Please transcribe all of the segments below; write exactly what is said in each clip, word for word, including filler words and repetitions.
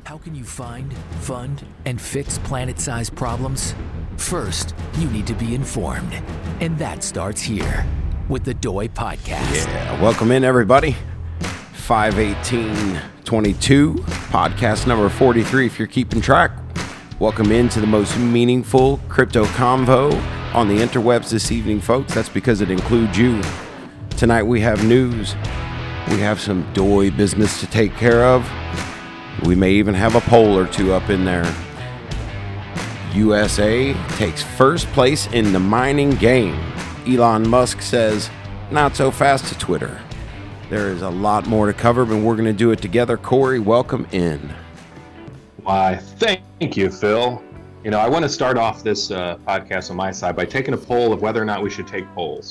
How can you find, fund, and fix planet-sized problems? First, you need to be informed. And that starts here with the Doi Podcast. Yeah, welcome in, everybody. five eighteen twenty-two, podcast number forty-three, if you're keeping track. Welcome into the most meaningful crypto convo on the interwebs this evening, folks. That's because it includes you. Tonight we have news. We have some Doi business to take care of. We may even have a poll or two up in there. U S A takes first place in the mining game. Elon Musk says, not so fast to Twitter. There is a lot more to cover, but we're going to do it together. Corey, welcome in. Why, thank you, Phil. You know, I want to start off this uh, podcast on my side by taking a poll of whether or not we should take polls.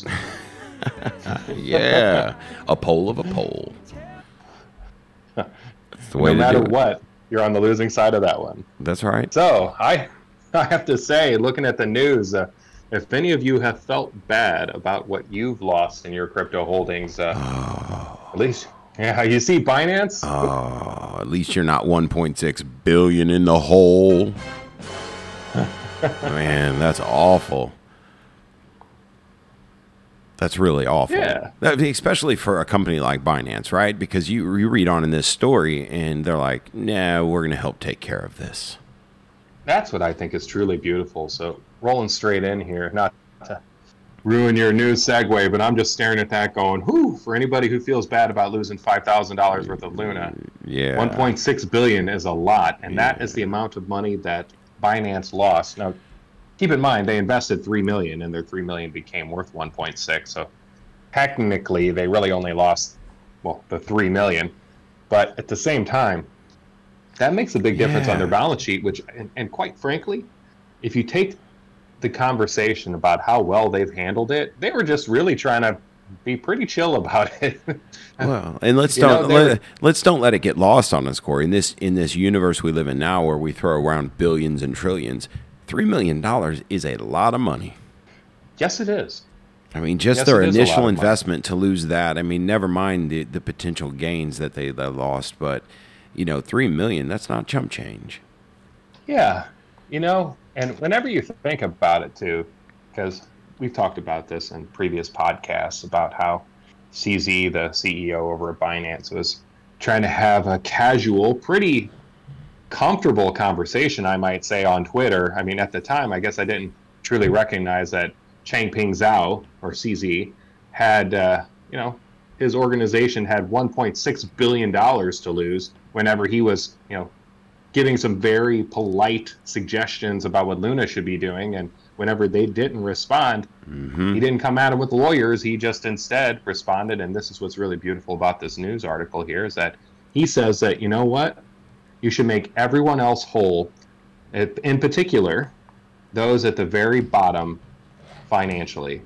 Yeah, a poll of a poll. That's the way no to matter do it. what, you're on the losing side of that one. That's right. So, I, I have to say, looking at the news, uh, if any of you have felt bad about what you've lost in your crypto holdings, uh, Oh, at least, yeah, you see Binance? oh, at least you're not one point six billion in the hole. Man, that's awful. That's really awful. Yeah. That- especially for a company like Binance, right? Because you, you read on in this story and they're like, nah, we're going to help take care of this. That's what I think is truly beautiful. So, rolling straight in here, not to ruin your news segue, but I'm just staring at that going, whew, for anybody who feels bad about losing five thousand dollars worth of Luna, Yeah. one point six billion dollars is a lot, and that is the amount of money that Binance lost. Now, keep in mind, they invested three million dollars, and their three million dollars became worth one point six, so technically, they really only lost, well, the three million dollars, but at the same time, that makes a big difference Yeah. on their balance sheet, which, and, and quite frankly, if you take the conversation about how well they've handled it, they were just really trying to be pretty chill about it. Well, and let's You know, don't they let, were- let's don't let it get lost on us, Corey. In this in this universe we live in now, where we throw around billions and trillions, three million dollars is a lot of money. Yes, it is. I mean, just Yes, their it is a lot initial of money. investment to lose that. I mean, never mind the, the potential gains that they, they lost, but you know, three million, that's not chump change. Yeah, you know, and whenever you think about it too, because we've talked about this in previous podcasts about how C Z, the C E O over at Binance, was trying to have a casual, pretty comfortable conversation, I might say, on Twitter. I mean, at the time, I guess I didn't truly recognize that Changpeng Zhao, or C Z, had, uh, you know, his organization had one point six billion dollars to lose whenever he was, you know, giving some very polite suggestions about what Luna should be doing. And whenever they didn't respond, Mm-hmm. he didn't come at him with lawyers. He just instead responded. And this is what's really beautiful about this news article here, is that he says that, you know what, you should make everyone else whole, in particular, those at the very bottom financially.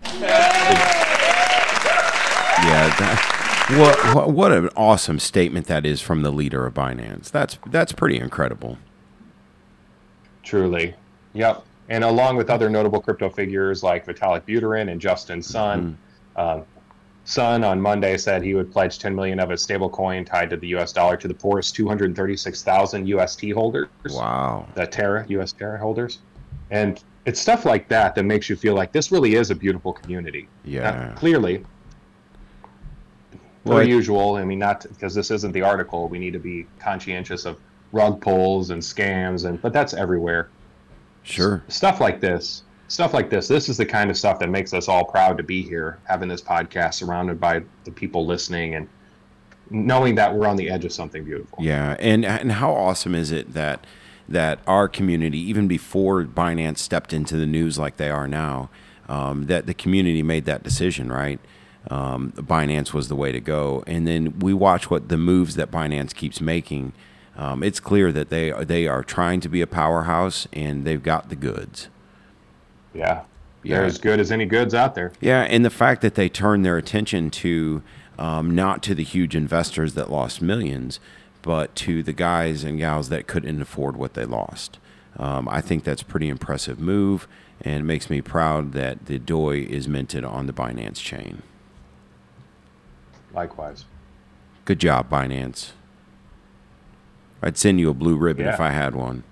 Yeah, that, what, what what an awesome statement that is from the leader of Binance. That's that's pretty incredible. Truly. Yep. And along with other notable crypto figures like Vitalik Buterin and Justin Sun, um, Sun on Monday said he would pledge ten million of his stablecoin tied to the U S dollar to the poorest two hundred thirty-six thousand U S T holders. Wow. The Terra, U S Terra holders. And it's stuff like that that makes you feel like this really is a beautiful community. Yeah. Now, clearly, Well, per it- usual, I mean, not because this isn't the article, we need to be conscientious of rug pulls and scams, and but that's everywhere. Sure. Stuff like this, stuff like this, this is the kind of stuff that makes us all proud to be here, having this podcast surrounded by the people listening and knowing that we're on the edge of something beautiful. Yeah, and and how awesome is it that that our community, even before Binance stepped into the news like they are now, um, that the community made that decision, right? Um, Binance was the way to go, and then we watch what the moves that Binance keeps making. Um, it's clear that they are, they are trying to be a powerhouse, and they've got the goods. Yeah. Yeah. They're as good as any goods out there. Yeah, and the fact that they turned their attention to um, not to the huge investors that lost millions, but to the guys and gals that couldn't afford what they lost. Um, I think that's a pretty impressive move, and it makes me proud that the Doi is minted on the Binance chain. Likewise. Good job, Binance. I'd send you a blue ribbon Yeah. if I had one.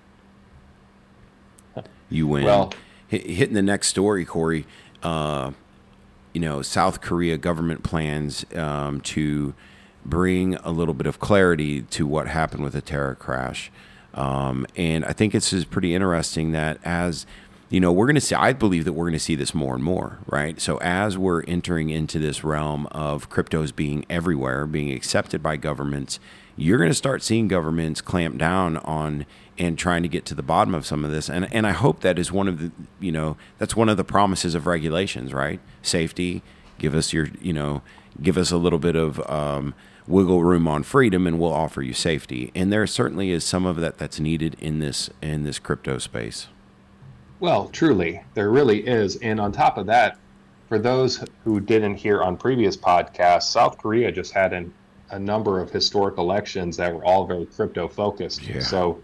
You win. Well, Hit, hitting the next story, Corey. Uh, you know, South Korea government plans um, to bring a little bit of clarity to what happened with the terror crash. Um, and I think it's just pretty interesting that as, you know, we're going to see, I believe that we're going to see this more and more, right? So as we're entering into this realm of cryptos being everywhere, being accepted by governments, you're going to start seeing governments clamp down on and trying to get to the bottom of some of this. And and I hope that is one of the, you know, that's one of the promises of regulations, right? Safety, give us your, you know, give us a little bit of um, wiggle room on freedom and we'll offer you safety. And there certainly is some of that that's needed in this in this crypto space. Well, truly, there really is. And on top of that, for those who didn't hear on previous podcasts, South Korea just had an, a number of historic elections that were all very crypto focused. Yeah. So,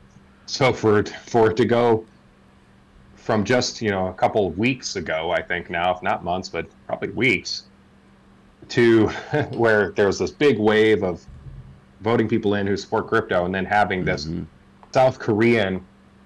so for it, for it to go from just, you know, a couple of weeks ago, I think now, if not months, but probably weeks, to where there's this big wave of voting people in who support crypto and then having this Mm-hmm. South Korean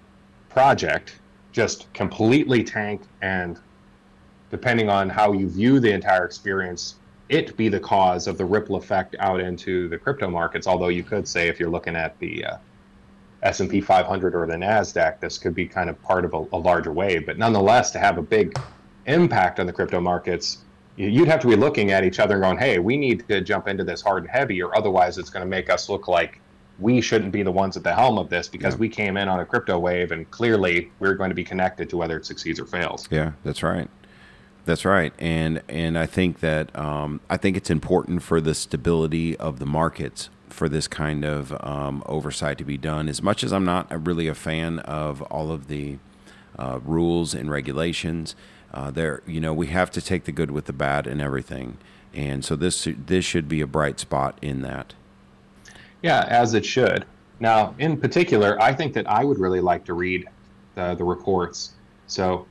project just completely tank, and depending on how you view the entire experience, it be the cause of the ripple effect out into the crypto markets. Although you could say if you're looking at the uh, S and P five hundred or the NASDAQ, this could be kind of part of a, a larger wave. But nonetheless, to have a big impact on the crypto markets, you- you'd have to be looking at each other and going, hey, we need to jump into this hard and heavy, or otherwise it's going to make us look like we shouldn't be the ones at the helm of this because Yeah. we came in on a crypto wave and clearly we're going to be connected to whether it succeeds or fails. Yeah, that's right. That's right. And and I think that um, I think it's important for the stability of the markets for this kind of um, oversight to be done. As much as I'm not really a fan of all of the uh, rules and regulations, uh, there you know we have to take the good with the bad and everything. And so this this should be a bright spot in that. Yeah, as it should. Now, in particular, I think that I would really like to read the, the reports. So,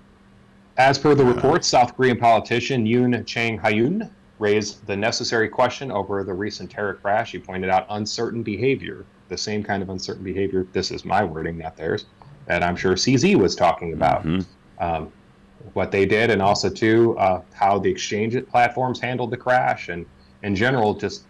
as per the reports, South Korean politician Yoon Chang-hyun raised the necessary question over the recent terror crash. He pointed out uncertain behavior, the same kind of uncertain behavior, this is my wording, not theirs, that I'm sure C Z was talking about. Mhm. Um, what they did, and also, too, uh, how the exchange platforms handled the crash, and in general, just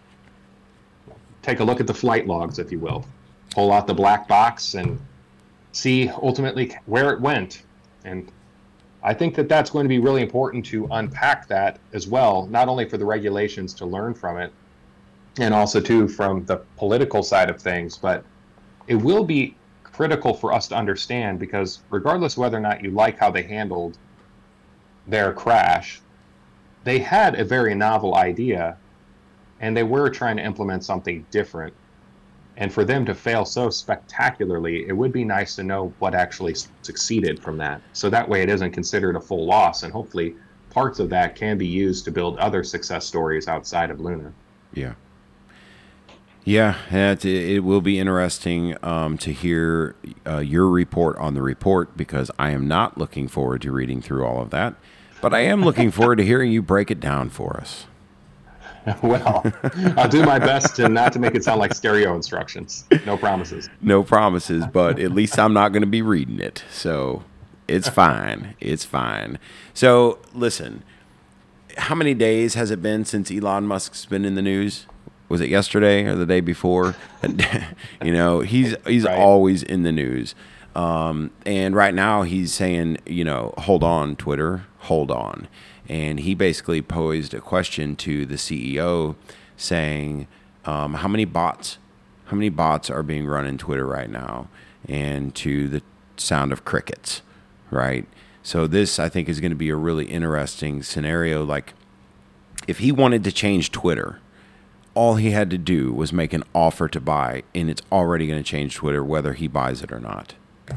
take a look at the flight logs, if you will. Pull out the black box and see ultimately where it went. And I think that that's going to be really important to unpack that as well, not only for the regulations to learn from it, and also too from the political side of things, but it will be critical for us to understand, because regardless of whether or not you like how they handled their crash, they had a very novel idea and they were trying to implement something different. And for them to fail so spectacularly, it would be nice to know what actually succeeded from that. So that way it isn't considered a full loss. And hopefully parts of that can be used to build other success stories outside of Luna. Yeah. Yeah, it, it will be interesting um, to hear uh, your report on the report, because I am not looking forward to reading through all of that. But I am looking forward to hearing you break it down for us. Well, I'll do my best to not to make it sound like stereo instructions. No promises. No promises, but at least I'm not going to be reading it. So it's fine. It's fine. So listen, how many days has it been since Elon Musk's been in the news? Was it yesterday or the day before? You know, he's he's Right. always in the news. Um, and right now he's saying, you know, hold on, Twitter, hold on. And he basically posed a question to the C E O saying, um, how many bots, how many bots are being run in Twitter right now? And to the sound of crickets, right? So this, I think, is going to be a really interesting scenario. Like, if he wanted to change Twitter, all he had to do was make an offer to buy, and it's already going to change Twitter whether he buys it or not.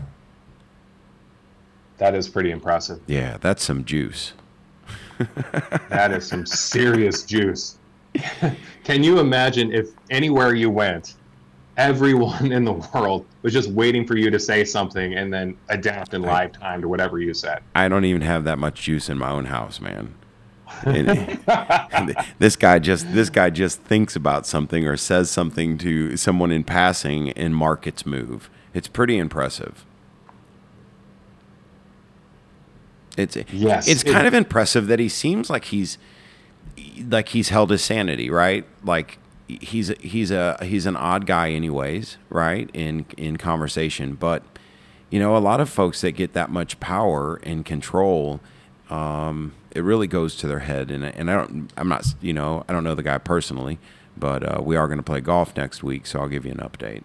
That is pretty impressive. Yeah, that's some juice. That is some serious juice. Can you imagine if anywhere you went, everyone in the world was just waiting for you to say something and then adapt in live time to whatever you said? I don't even have that much juice in my own house, man. And, and this guy just this guy just thinks about something or says something to someone in passing, and markets move. It's pretty impressive. It's yes, it's it, kind of impressive that he seems like he's like he's held his sanity, right? Like he's he's a he's an odd guy anyways, right? In in conversation, but you know, a lot of folks that get that much power and control, um, it really goes to their head. And and I don't I'm not you know I don't know the guy personally, but uh, we are going to play golf next week, so I'll give you an update.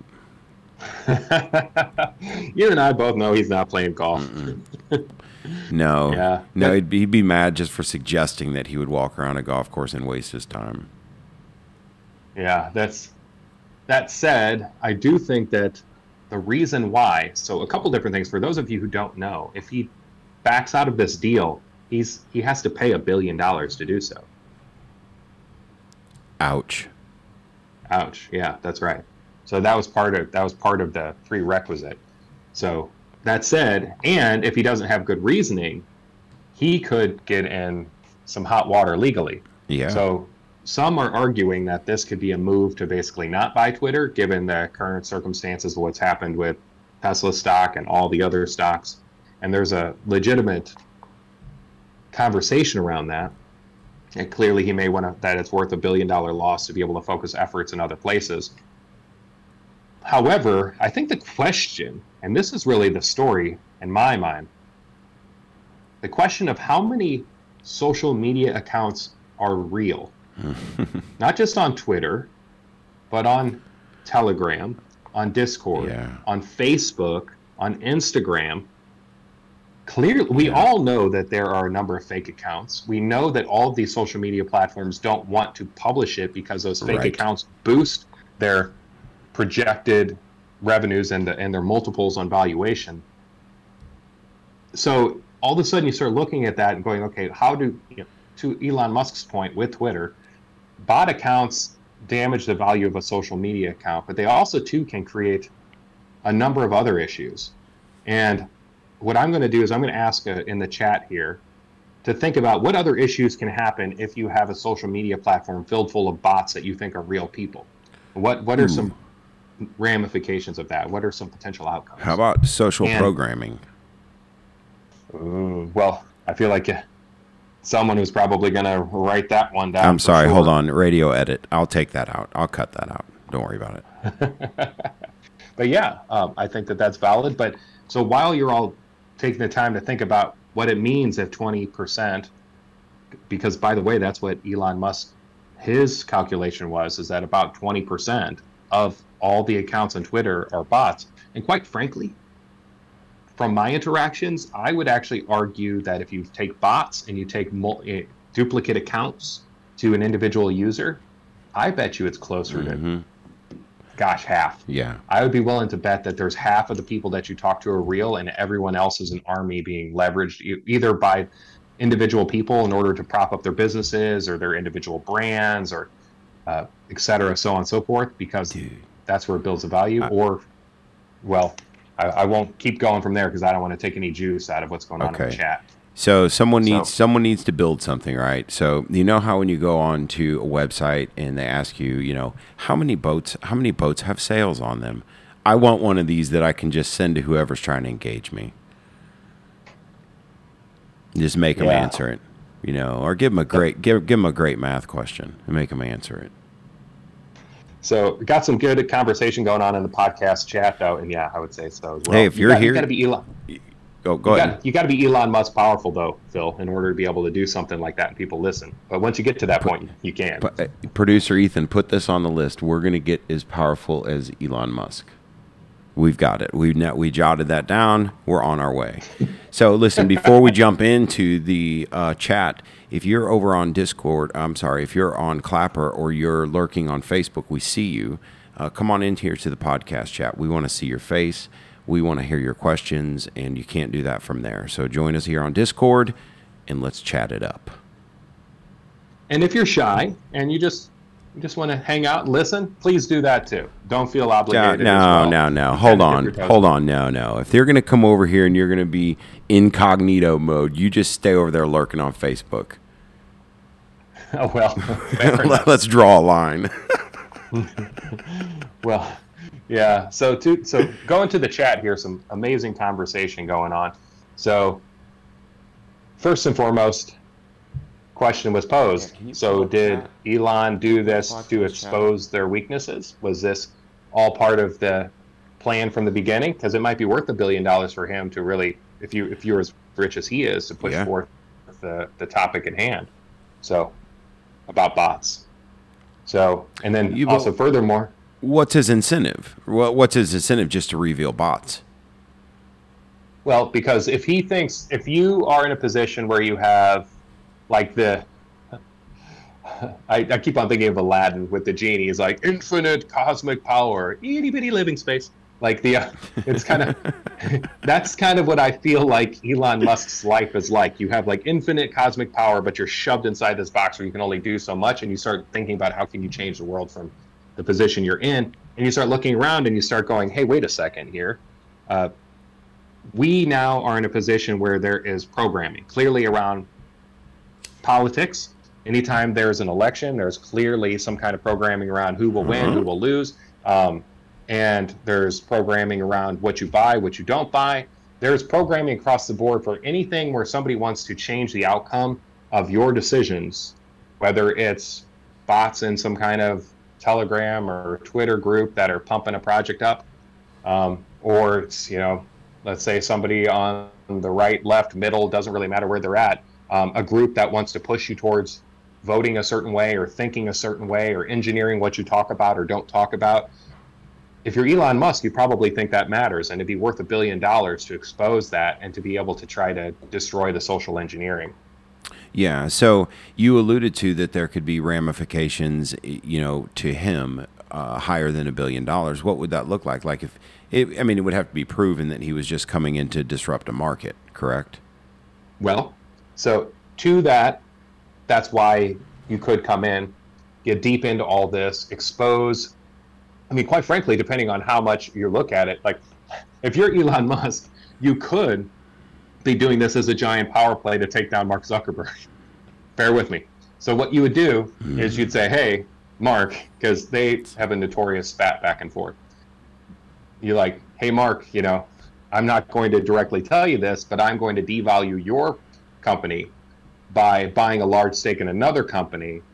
You and I both know he's not playing golf. No, yeah. no, But, he'd be, he'd be mad just for suggesting that he would walk around a golf course and waste his time. yeah, that's that said, I do think that the reason why, so a couple different things for those of you who don't know, if he backs out of this deal, he's he has to pay a billion dollars to do so. Ouch. Ouch. Yeah, that's right. So that was part of that was part of the prerequisite. So that said, and if he doesn't have good reasoning, he could get in some hot water legally. Yeah. So some are arguing that this could be a move to basically not buy Twitter, given the current circumstances of what's happened with Tesla stock and all the other stocks. And there's a legitimate conversation around that. And clearly he may want to, that it's worth a billion dollar loss to be able to focus efforts in other places. However, I think the question, and this is really the story in my mind, the question of how many social media accounts are real, not just on Twitter, but on Telegram, on Discord, Yeah. on Facebook, on Instagram. Clearly, we Yeah. all know that there are a number of fake accounts. We know that all of these social media platforms don't want to publish it because those fake Right. accounts boost their projected revenues and, the, and their multiples on valuation. So all of a sudden you start looking at that and going, okay, how do, you know, to Elon Musk's point with Twitter, bot accounts damage the value of a social media account, but they also too can create a number of other issues. And what I'm going to do is I'm going to ask uh, in the chat here to think about what other issues can happen if you have a social media platform filled full of bots that you think are real people. What what are Ooh. some ramifications of that? What are some potential outcomes? How about social And- programming? Ooh, well, I feel like uh, someone who's probably going to write that one down. I'm for sorry. sure. Hold on. Radio edit. I'll take that out. I'll cut that out. Don't worry about it. But yeah, um, I think that that's valid. But so while you're all taking the time to think about what it means if twenty percent, because by the way, that's what Elon Musk, his calculation was, is that about twenty percent of all the accounts on Twitter are bots. And quite frankly, from my interactions, I would actually argue that if you take bots and you take mul- eh, duplicate accounts to an individual user, I bet you it's closer Mm-hmm. to, gosh, half. Yeah. I would be willing to bet that there's half of the people that you talk to are real and everyone else is an army being leveraged e- either by individual people in order to prop up their businesses or their individual brands or uh, et cetera, so on and so forth, because Dude. that's where it builds the value. I- or, well, I, I won't keep going from there because I don't want to take any juice out of what's going on in Okay. the chat. So someone needs So- someone needs to build something, right? So you know how when you go on to a website and they ask you, you know, how many boats how many boats have sails on them? I want one of these that I can just send to whoever's trying to engage me. Just make them Yeah. answer it, you know, or give them a great give give them a great math question and make them answer it. So we got some good conversation going on in the podcast chat, though, and yeah, I would say so as well. Hey, if You you're got- here- you got to be Elon. Go go You ahead. got, you got to be Elon Musk powerful, though, Phil, in order to be able to do something like that and people listen. But once you get to that point, you can. But, uh, producer Ethan, put this on the list. We're going to get as powerful as Elon Musk. We've got it. We've net, we jotted that down. We're on our way. So listen, before we jump into the uh, chat, if you're over on Discord, I'm sorry, if you're on Clapper or you're lurking on Facebook, we see you. Uh, come on in here to the podcast chat. We want to see your face. We want to hear your questions, and you can't do that from there. So join us here on Discord, and let's chat it up. And if you're shy and you just you just want to hang out and listen, please do that too. Don't feel No, obligated. no, as well. no, no. You Hold can dip on, your toes hold in. on. No, no. If they're gonna come over here and you're gonna be incognito mode, you just stay over there lurking on Facebook. Oh, well, fair enough. Let's draw a line. Well, yeah. So to so go into the chat here, some amazing conversation going on. So first and foremost, question was posed. Yeah, so did Elon do this to expose their weaknesses? Was this all part of the plan from the beginning? Because it might be worth a billion dollars for him to really, if you if you're as rich as he is, to push yeah. forth the the topic at hand. So about bots. So and then you also furthermore. What's his incentive? What's his incentive just to reveal bots? Well, because if he thinks, if you are in a position where you have, like the, I, I keep on thinking of Aladdin with the genie, is like infinite cosmic power, itty bitty living space. Like the, uh, it's kind of, that's kind of what I feel like Elon Musk's life is like. You have like infinite cosmic power, but you're shoved inside this box where you can only do so much, and you start thinking about how can you change the world from the position you're in, and you start looking around and you start going, hey, wait a second here. Uh, we now are in a position where there is programming clearly around politics. Anytime there's an election, there's clearly some kind of programming around who will win, Mm-hmm. who will lose. Um, and there's programming around what you buy, what you don't buy. There's programming across the board for anything where somebody wants to change the outcome of your decisions, whether it's bots in some kind of Telegram or Twitter group that are pumping a project up, um, or it's, you know, let's say somebody on the right, left, middle, doesn't really matter where they're at, um, a group that wants to push you towards voting a certain way or thinking a certain way or engineering what you talk about or don't talk about. If you're Elon Musk, you probably think that matters, and it'd be worth a billion dollars to expose that and to be able to try to destroy the social engineering. Yeah, so you alluded to that there could be ramifications, you know, to him uh, higher than a billion dollars. What would that look like? Like if, it, I mean, it would have to be proven that he was just coming in to disrupt a market, correct? Well, so to that, that's why you could come in, get deep into all this, expose. I mean, quite frankly, depending on how much you look at it, like if you're Elon Musk, you could be doing this as a giant power play to take down Mark Zuckerberg. Bear with me. So what you would do mm. is you'd say, hey, Mark, because they have a notorious spat back and forth. You're like, hey, Mark, you know, I'm not going to directly tell you this, but I'm going to devalue your company by buying a large stake in another company,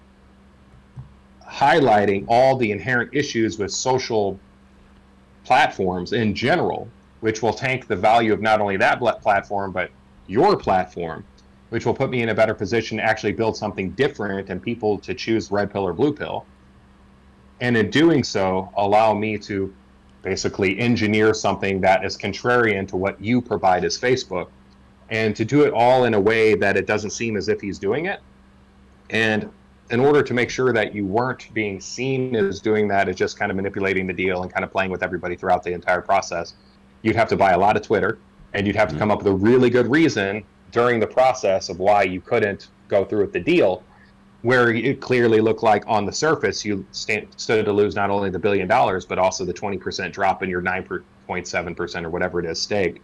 highlighting all the inherent issues with social platforms in general, which will tank the value of not only that platform, but your platform, which will put me in a better position to actually build something different and people to choose red pill or blue pill. And in doing so, allow me to basically engineer something that is contrarian to what you provide as Facebook, and to do it all in a way that it doesn't seem as if he's doing it. And in order to make sure that you weren't being seen as doing that, as just kind of manipulating the deal and kind of playing with everybody throughout the entire process, you'd have to buy a lot of Twitter, and you'd have to come up with a really good reason during the process of why you couldn't go through with the deal, where it clearly looked like on the surface you stand, stood to lose not only the billion dollars, but also the twenty percent drop in your nine point seven percent or whatever it is stake.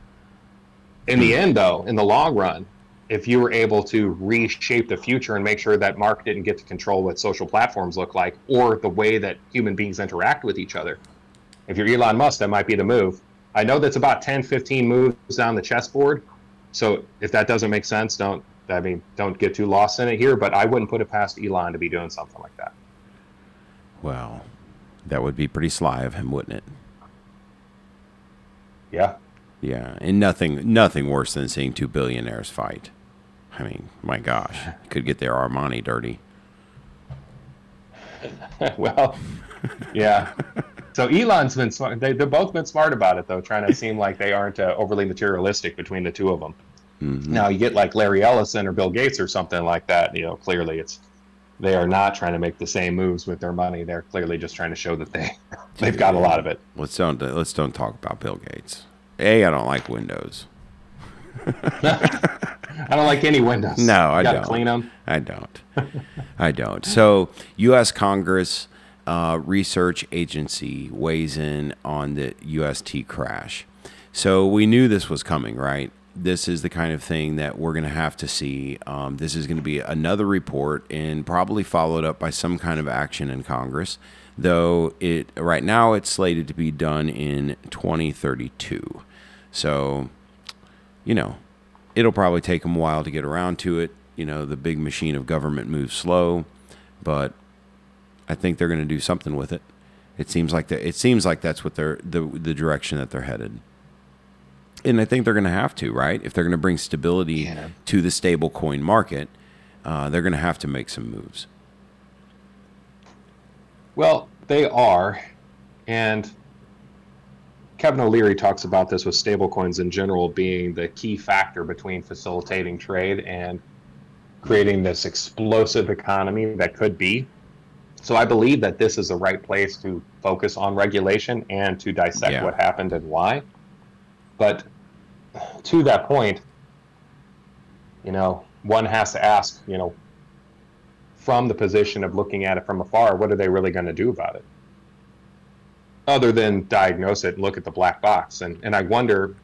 In the end, though, in the long run, if you were able to reshape the future and make sure that Mark didn't get to control what social platforms look like or the way that human beings interact with each other, if you're Elon Musk, that might be the move. I know that's about ten, fifteen moves down the chessboard. So if that doesn't make sense, don't, I mean, don't get too lost in it here, but I wouldn't put it past Elon to be doing something like that. Well, that would be pretty sly of him, wouldn't it? Yeah. Yeah, and nothing nothing worse than seeing two billionaires fight. I mean, my gosh, could get their Armani dirty. Well, yeah. So Elon's been smart. They, they've both been smart about it, though, trying to seem like they aren't uh, overly materialistic between the two of them. Mm-hmm. Now, you get like Larry Ellison or Bill Gates or something like that, you know, clearly it's they are not trying to make the same moves with their money. They're clearly just trying to show that they, they've got a lot of it. Let's don't, let's don't talk about Bill Gates. A, I don't like Windows. I don't like any Windows. No, I you gotta don't. Clean them. I don't. I don't. So, U S Congress uh, Research Agency weighs in on the U S T crash. So we knew this was coming, right? this is the kind of thing that we're going to have to see. Um, this is going to be another report and probably followed up by some kind of action in Congress, though it right now it's slated to be done in twenty thirty-two. So, you know, it'll probably take them a while to get around to it. You know, the big machine of government moves slow, but I think they're going to do something with it. It seems like that. It seems like that's what they're the the direction that they're headed. And I think they're going to have to, right? If they're going to bring stability yeah. to the stable coin market, uh, they're going to have to make some moves. Well, they are. And Kevin O'Leary talks about this with stablecoins in general being the key factor between facilitating trade and creating this explosive economy that could be. So I believe that this is the right place to focus on regulation and to dissect yeah. what happened and why. But to that point, you know, one has to ask, you know, from the position of looking at it from afar, what are they really going to do about it? Other than diagnose it and look at the black box. And, and I wonder,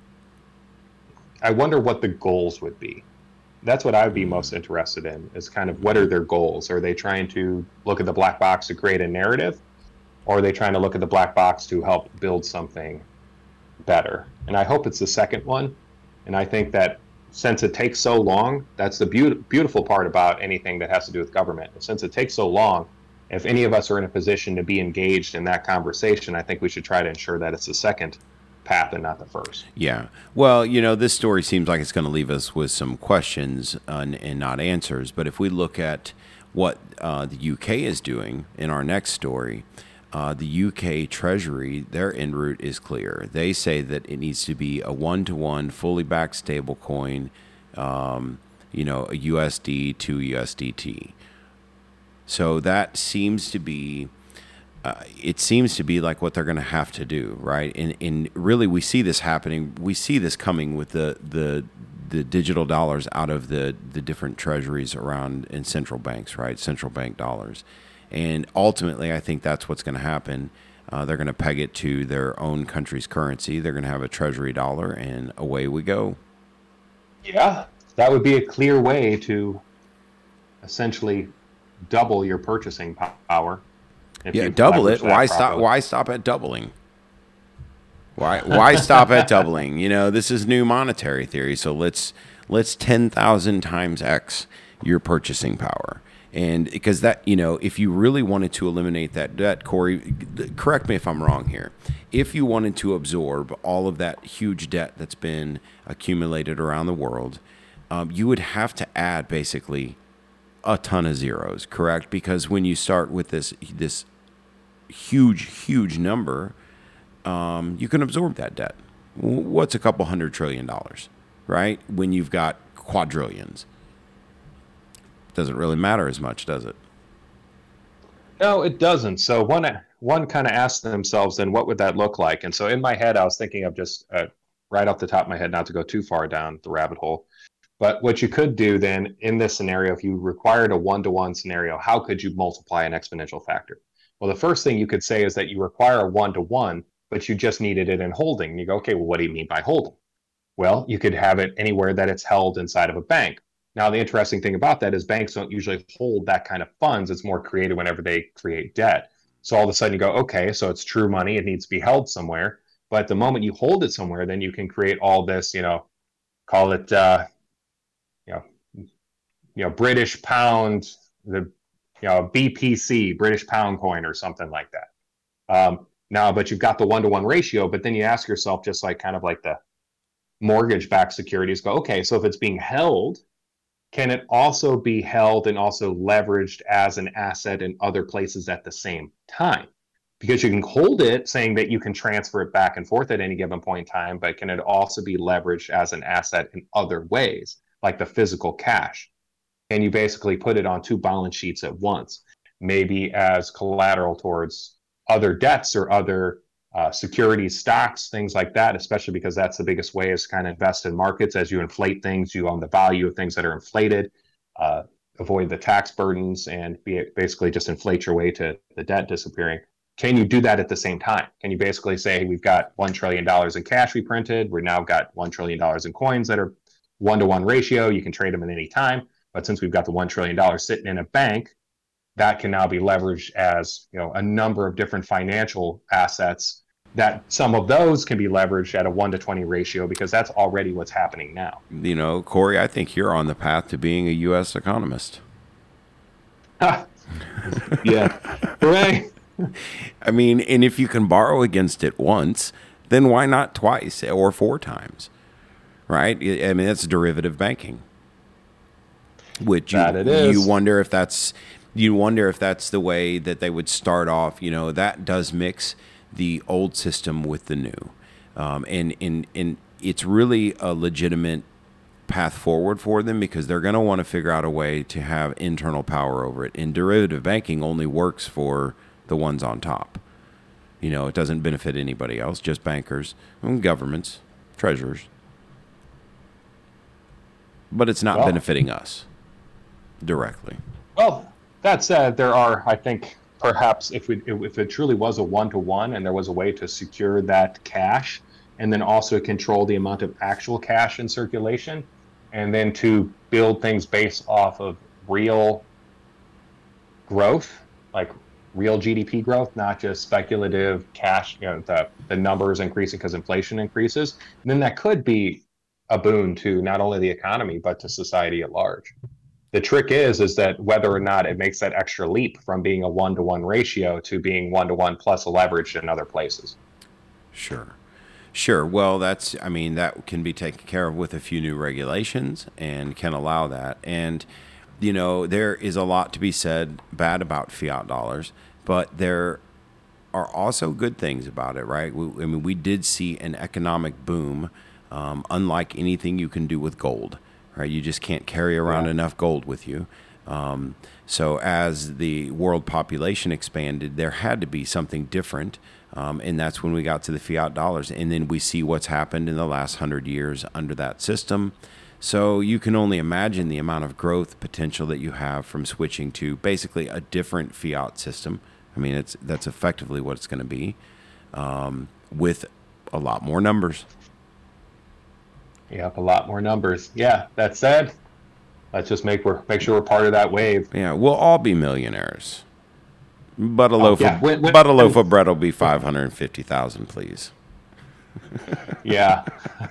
I wonder what the goals would be. That's what I would be most interested in, is kind of what are their goals? Are they trying to look at the black box to create a narrative? Or are they trying to look at the black box to help build something better? And I hope it's the second one. And I think that since it takes so long, that's the be- beautiful part about anything that has to do with government. Since it takes so long, if any of us are in a position to be engaged in that conversation, I think we should try to ensure that it's the second path and not the first. Yeah. Well, you know, this story seems like it's going to leave us with some questions and, and not answers. But if we look at what uh, the U K is doing in our next story, uh, the U K Treasury, their en route is clear. They say that it needs to be a one-to-one, fully backed stable coin, um, you know, a U S D to U S D T. So that seems to be Uh, it seems to be like what they're going to have to do, right? And, and really, we see this happening. We see this coming with the the, the digital dollars out of the, the different treasuries around in central banks, right? Central bank dollars. And ultimately, I think that's what's going to happen. Uh, they're going to peg it to their own country's currency. They're going to have a treasury dollar, and away we go. Yeah, that would be a clear way to essentially double your purchasing power. If yeah, double it. Why stop? Properly. Why stop at doubling? Why why stop at doubling? You know, this is new monetary theory. So let's let's ten thousand times X your purchasing power, and because that, you know, if you really wanted to eliminate that debt, Corey, correct me if I'm wrong here. If you wanted to absorb all of that huge debt that's been accumulated around the world, um, you would have to add basically a ton of zeros, correct? Because when you start with this this huge, huge number, um, you can absorb that debt. What's a couple hundred trillion dollars, right? When you've got quadrillions. Doesn't really matter as much, does it? No, it doesn't. So one one kind of asks themselves, then what would that look like? And so in my head, I was thinking of just uh, right off the top of my head, not to go too far down the rabbit hole, but what you could do then in this scenario, if you required a one-to-one scenario, how could you multiply an exponential factor? Well, the first thing you could say is that you require a one-to-one, but you just needed it in holding. And you go, okay, well, what do you mean by holding? Well, you could have it anywhere that it's held inside of a bank. Now, the interesting thing about that is banks don't usually hold that kind of funds. It's more created whenever they create debt. So all of a sudden you go, okay, so it's true money. It needs to be held somewhere. But the moment you hold it somewhere, then you can create all this, you know, call it, uh, you know, you know, British pound, the, you know, B P C, British pound coin or something like that. Um, now, but you've got the one-to-one ratio, but then you ask yourself, just like kind of like the mortgage-backed securities, go, okay, so if it's being held, can it also be held and also leveraged as an asset in other places at the same time? Because you can hold it saying that you can transfer it back and forth at any given point in time, but can it also be leveraged as an asset in other ways, like the physical cash? And you basically put it on two balance sheets at once, maybe as collateral towards other debts or other uh, securities, stocks, things like that, especially because that's the biggest way is to kind of invest in markets. As you inflate things, you own the value of things that are inflated, uh, avoid the tax burdens, and be basically just inflate your way to the debt disappearing. can you do that at the same time? Can you basically say, we've got one trillion dollars in cash we printed, we've now got one trillion dollars in coins that are one-to-one ratio, you can trade them at any time, but since we've got the one trillion dollars sitting in a bank, that can now be leveraged as, you know, a number of different financial assets, that some of those can be leveraged at a one to twenty ratio, because that's already what's happening now. You know, Corey, I think you're on the path to being a U S economist. Yeah. Hooray. I mean, and if you can borrow against it once, then why not twice or four times? Right? I mean, that's derivative banking. Which you, that it is. you wonder if that's you wonder if that's the way that they would start off. You know, that does mix the old system with the new. Um, and, and, and it's really a legitimate path forward for them, because they're going to want to figure out a way to have internal power over it. And derivative banking only works for the ones on top. You know, it doesn't benefit anybody else, just bankers and governments, treasurers. But it's not well, benefiting us directly. Well, that said, there are, I think, perhaps if we, if it truly was a one-to-one and there was a way to secure that cash and then also control the amount of actual cash in circulation, and then to build things based off of real growth, like real G D P growth, not just speculative cash, you know, the, the numbers increasing because inflation increases, then that could be a boon to not only the economy, but to society at large. The trick is, is that whether or not it makes that extra leap from being a one-to-one ratio to being one-to-one plus a leverage in other places. Sure. Sure. Well, that's, I mean, that can be taken care of with a few new regulations and can allow that. And, you know, there is a lot to be said bad about fiat dollars, but there are also good things about it, right? We, I mean, we did see an economic boom, um, unlike anything you can do with gold, right? You just can't carry around yeah. enough gold with you. Um, so as the world population expanded, there had to be something different. Um, and that's when we got to the fiat dollars. And then we see what's happened in the last hundred years under that system. So you can only imagine the amount of growth potential that you have from switching to basically a different fiat system. I mean, it's that's effectively what it's going to be, um, with a lot more numbers. Yep, a lot more numbers. Yeah, that said, let's just make we're make sure we're part of that wave. Yeah, we'll all be millionaires. But a loaf, oh, yeah. of, when, when, but a loaf of bread will be five hundred fifty thousand, please. Yeah.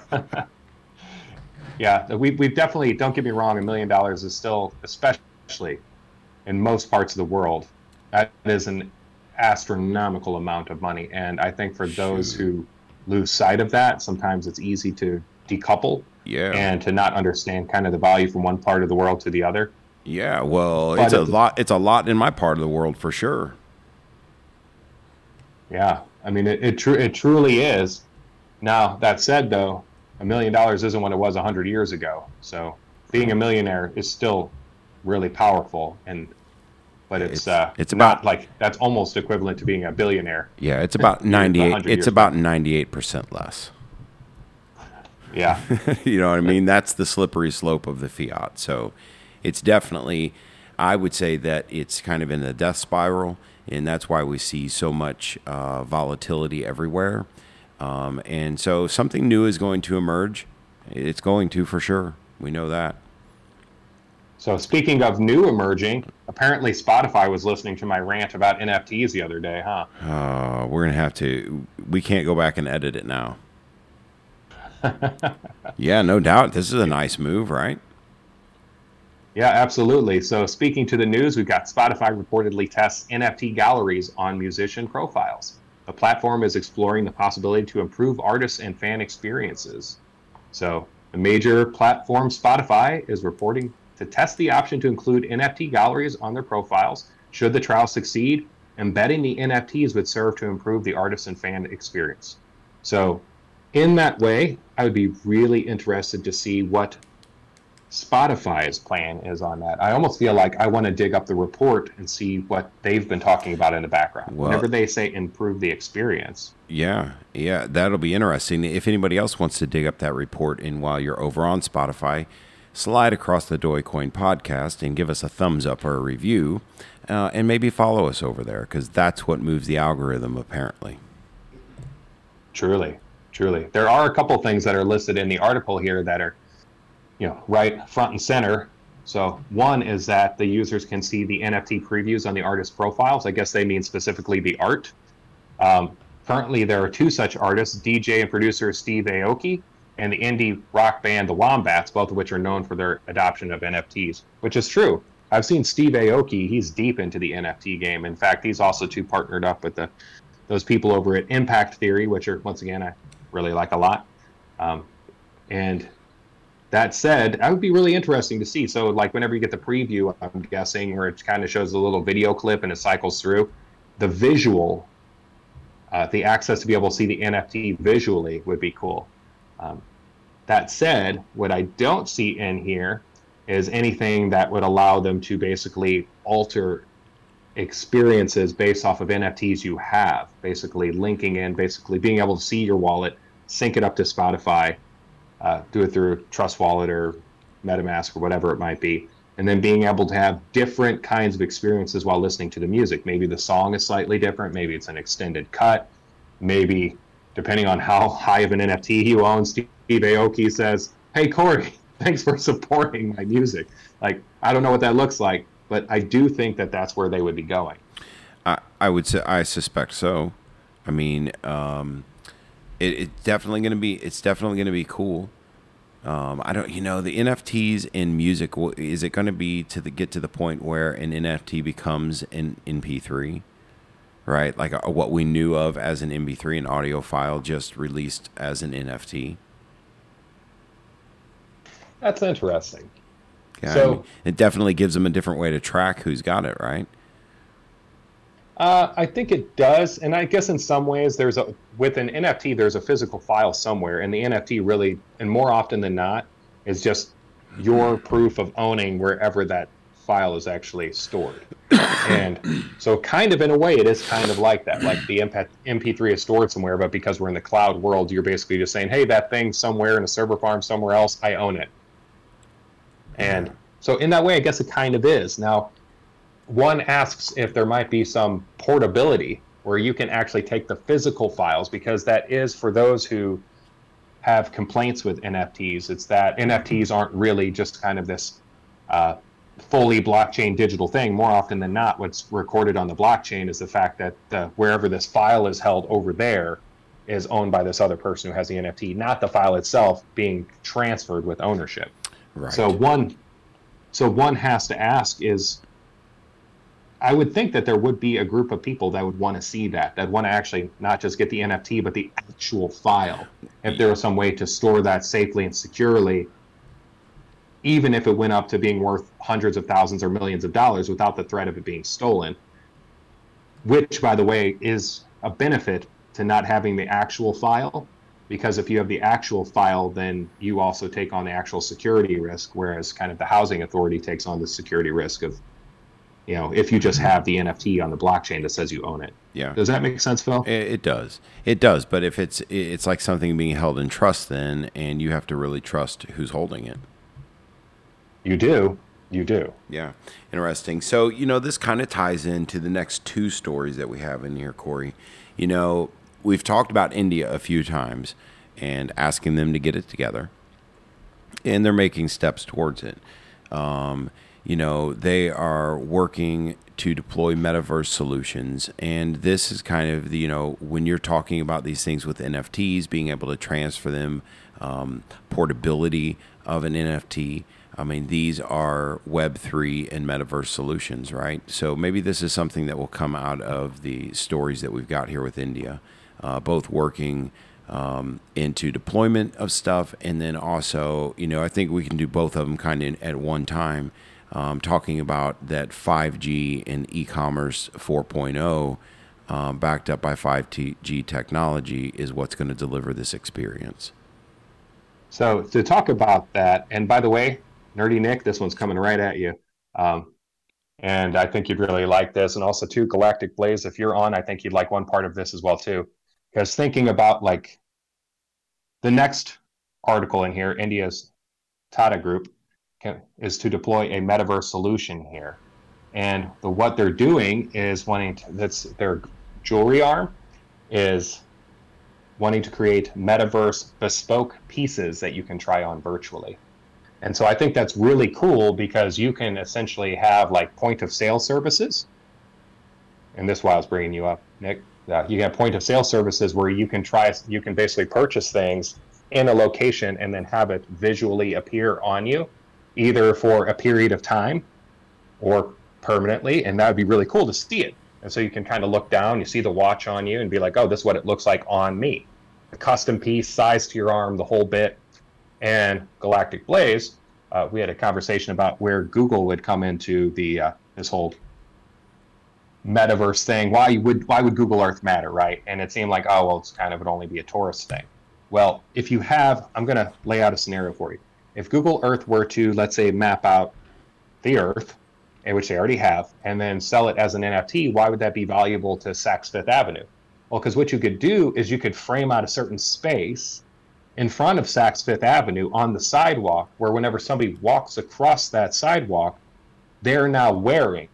Yeah, we we definitely, don't get me wrong, a million dollars is still, especially in most parts of the world, that is an astronomical amount of money. And I think for those Shoot. who lose sight of that, sometimes it's easy to decouple yeah. and to not understand kind of the value from one part of the world to the other. Yeah, well, but it's a lot. It's a lot in my part of the world for sure. Yeah, I mean, it it, tru- it truly is. Now, that said, though, a million dollars isn't what it was a hundred years ago. So, being a millionaire is still really powerful, and but it's it's, uh, it's not about like that's almost equivalent to being a billionaire. Yeah, it's about ninety-eight. It's about ninety-eight percent less. Yeah, you know what I mean. That's the slippery slope of the fiat. So, it's definitely, I would say that it's kind of in the death spiral, and that's why we see so much uh, volatility everywhere. Um, and so something new is going to emerge. It's going to, for sure. We know that. So speaking of new emerging, apparently Spotify was listening to my rant about N F Ts the other day, huh? Uh, we're going to have to, we can't go back and edit it now. Yeah, no doubt. This is a nice move, right? Yeah, absolutely. So speaking to the news, we've got Spotify reportedly tests N F T galleries on musician profiles. The platform is exploring the possibility to improve artists and fan experiences. So the major platform Spotify is reporting to test the option to include N F T galleries on their profiles. Should the trial succeed, embedding the N F Ts would serve to improve the artist and fan experience. So in that way, I would be really interested to see what Spotify's plan is on that. I almost feel like I want to dig up the report and see what they've been talking about in the background. Well, whenever they say improve the experience. Yeah, yeah, that'll be interesting. If anybody else wants to dig up that report, and while you're over on Spotify, slide across the Dogecoin podcast and give us a thumbs up or a review, uh, and maybe follow us over there, because that's what moves the algorithm, apparently. Truly, truly. There are a couple things that are listed in the article here that are, you know, right front and center. So one is that the users can see the N F T previews on the artist profiles. I guess they mean specifically the art. Um, currently, there are two such artists, D J and producer Steve Aoki, and the indie rock band The Wombats, both of which are known for their adoption of N F Ts, which is true. I've seen Steve Aoki. He's deep into the N F T game. In fact, he's also too partnered up with the those people over at Impact Theory, which are, once again, I really like a lot. Um, and that said, that would be really interesting to see. So, like, whenever you get the preview, I'm guessing, where it kind of shows a little video clip and it cycles through, the visual, uh, the access to be able to see the N F T visually would be cool. Um, that said, what I don't see in here is anything that would allow them to basically alter experiences based off of N F Ts you have, basically linking in, basically being able to see your wallet, sync it up to Spotify, uh, do it through Trust Wallet or MetaMask or whatever it might be, and then being able to have different kinds of experiences while listening to the music. Maybe the song is slightly different, maybe it's an extended cut, maybe depending on how high of an N F T you own, Steve Aoki says, "Hey Corey, thanks for supporting my music." Like, I don't know what that looks like, but I do think that that's where they would be going. I, I would say, I suspect so. I mean, um, it, it's definitely going to be, it's definitely going to be cool. Um, I don't, you know, the N F Ts in music, is it going to be to the, get to the point where an N F T becomes an M P three, right? Like a, what we knew of as an M P three, an audio file just released as an N F T. That's interesting. Yeah, so I mean, it definitely gives them a different way to track who's got it, right? Uh, I think it does, and I guess in some ways there's a with an N F T there's a physical file somewhere, and the N F T really, and more often than not, is just your proof of owning wherever that file is actually stored. And so, kind of in a way, it is kind of like that. Like the M P three is stored somewhere, but because we're in the cloud world, you're basically just saying, "Hey, that thing's somewhere in a server farm somewhere else. I own it." And so in that way, I guess it kind of is. Now, one asks if there might be some portability where you can actually take the physical files, because that is, for those who have complaints with N F Ts, it's that N F Ts aren't really just kind of this uh, fully blockchain digital thing. More often than not, what's recorded on the blockchain is the fact that uh, wherever this file is held over there is owned by this other person who has the N F T, not the file itself being transferred with ownership. Right. So one, so one has to ask is, I would think that there would be a group of people that would want to see that, that want to actually not just get the N F T, but the actual file. If there was some way to store that safely and securely, even if it went up to being worth hundreds of thousands or millions of dollars without the threat of it being stolen, which, by the way, is a benefit to not having the actual file. Because if you have the actual file, then you also take on the actual security risk, whereas kind of the housing authority takes on the security risk of, you know, if you just have the N F T on the blockchain that says you own it. Yeah. Does that make sense, Phil? It, it does. It does. But if it's it's like something being held in trust, then, and you have to really trust who's holding it. You do. You do. Yeah. Interesting. So, you know, this kind of ties into the next two stories that we have in here, Corey. You know, we've talked about India a few times and asking them to get it together, and they're making steps towards it. Um, you know, they are working to deploy metaverse solutions, and this is kind of the, you know, when you're talking about these things with N F Ts, being able to transfer them, um, portability of an N F T. I mean, these are Web three and metaverse solutions, right? So maybe this is something that will come out of the stories that we've got here with India, uh, both working um, into deployment of stuff, and then also, you know, I think we can do both of them kind of at one time, um, talking about that five G and e-commerce four point oh, um, backed up by five G technology, is what's going to deliver this experience. So to talk about that, and by the way, Nerdy Nick, this one's coming right at you. Um, and I think you'd really like this. And also, too, Galactic Blaze, if you're on, I think you'd like one part of this as well, too. Because thinking about, like, the next article in here, India's Tata Group, can, is to deploy a metaverse solution here. And the, what they're doing is wanting to, that's their jewelry arm is wanting to create metaverse bespoke pieces that you can try on virtually. And so I think that's really cool because you can essentially have like point of sale services. And this is why I was bringing you up, Nick. Uh, you have point of sale services where you can try, you can basically purchase things in a location and then have it visually appear on you, either for a period of time or permanently. And that would be really cool to see it. And so you can kind of look down, you see the watch on you and be like, oh, this is what it looks like on me. A custom piece, size to your arm, the whole bit. And Galactic Blaze, uh, we had a conversation about where Google would come into the uh, this whole metaverse thing. Why would why would Google Earth matter, right? And it seemed like, oh, well, it's kind of would only be a tourist thing. Well, if you have, I'm going to lay out a scenario for you. If Google Earth were to, let's say, map out the Earth, which they already have, and then sell it as an N F T, why would that be valuable to Saks Fifth Avenue? Well, because what you could do is you could frame out a certain space in front of Saks Fifth Avenue on the sidewalk, where whenever somebody walks across that sidewalk, they're now wearing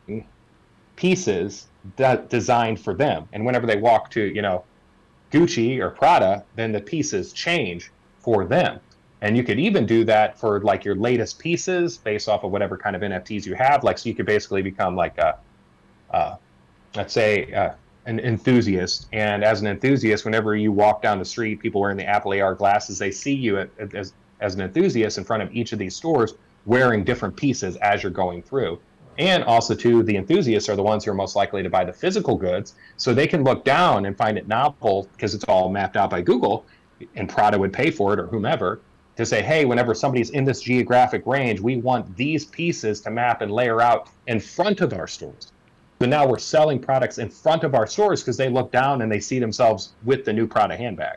pieces that designed for them. And whenever they walk to, you know, Gucci or Prada, then the pieces change for them. And you could even do that for like your latest pieces based off of whatever kind of N F Ts you have. Like, so you could basically become like a, uh, let's say, uh, an enthusiast. And as an enthusiast, whenever you walk down the street, people wearing the Apple A R glasses, they see you as, as an enthusiast in front of each of these stores wearing different pieces as you're going through. And also, too, the enthusiasts are the ones who are most likely to buy the physical goods. So they can look down and find it novel because it's all mapped out by Google, and Prada would pay for it or whomever, to say, hey, whenever somebody's in this geographic range, we want these pieces to map and layer out in front of our stores. So now we're selling products in front of our stores because they look down and they see themselves with the new Prada handbag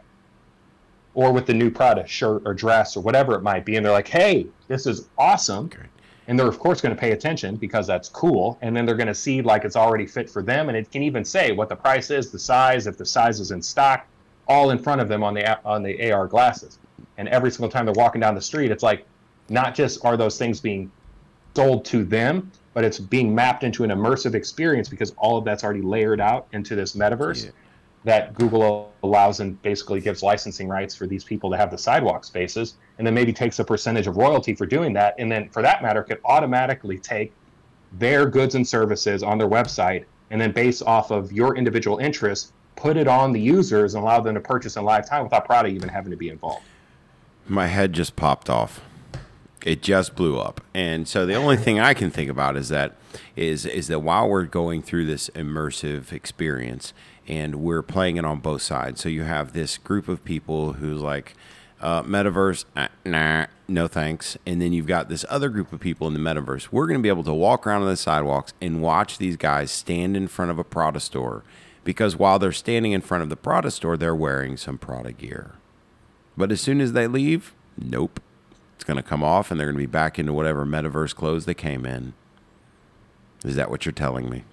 or with the new Prada shirt or dress or whatever it might be. And they're like, hey, this is awesome. Okay. And they're, of course, going to pay attention because that's cool. And then they're going to see like it's already fit for them. And it can even say what the price is, the size, if the size is in stock, all in front of them on the on the A R glasses. And every single time they're walking down the street, it's like, not just are those things being sold to them, but it's being mapped into an immersive experience because all of that's already layered out into this metaverse yeah. that Google allows and basically gives licensing rights for these people to have the sidewalk spaces, and then maybe takes a percentage of royalty for doing that. And then for that matter, could automatically take their goods and services on their website and then based off of your individual interests, put it on the users and allow them to purchase in live time without Prada even having to be involved. My head just popped off. It just blew up. And so the only thing I can think about is that is is that while we're going through this immersive experience and we're playing it on both sides. So you have this group of people who's like, uh, metaverse, uh, nah, no thanks. And then you've got this other group of people in the metaverse. We're going to be able to walk around on the sidewalks and watch these guys stand in front of a Prada store because while they're standing in front of the Prada store, they're wearing some Prada gear. But as soon as they leave, nope. It's going to come off and they're going to be back into whatever metaverse clothes they came in. Is that what you're telling me?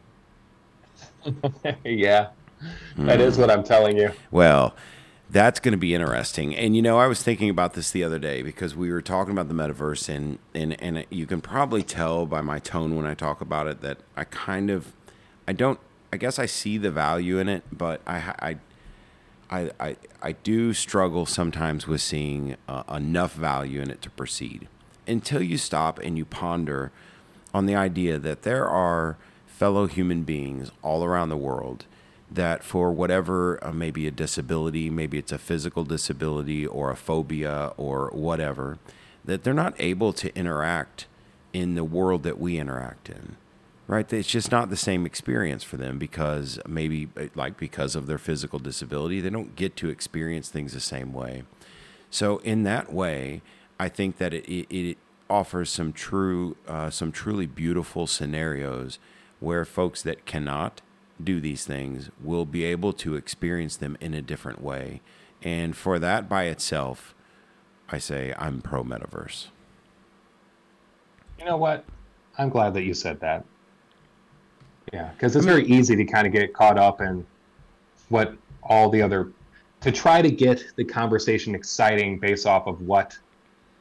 Yeah, that mm. is what I'm telling you. Well, that's going to be interesting. And, you know, I was thinking about this the other day because we were talking about the metaverse and, and, and you can probably tell by my tone when I talk about it that I kind of, I don't, I guess I see the value in it, but I, I, I, I, I do struggle sometimes with seeing uh, enough value in it to proceed until you stop and you ponder on the idea that there are fellow human beings all around the world that for whatever, uh, maybe a disability, maybe it's a physical disability or a phobia or whatever, that they're not able to interact in the world that we interact in. Right, it's just not the same experience for them because maybe like because of their physical disability, they don't get to experience things the same way. So in that way, I think that it, it, it offers some true, uh, some truly beautiful scenarios where folks that cannot do these things will be able to experience them in a different way. And for that by itself, I say I'm pro metaverse. You know what? I'm glad that you said that. Yeah, because it's very easy to kind of get caught up in what all the other, to try to get the conversation exciting based off of what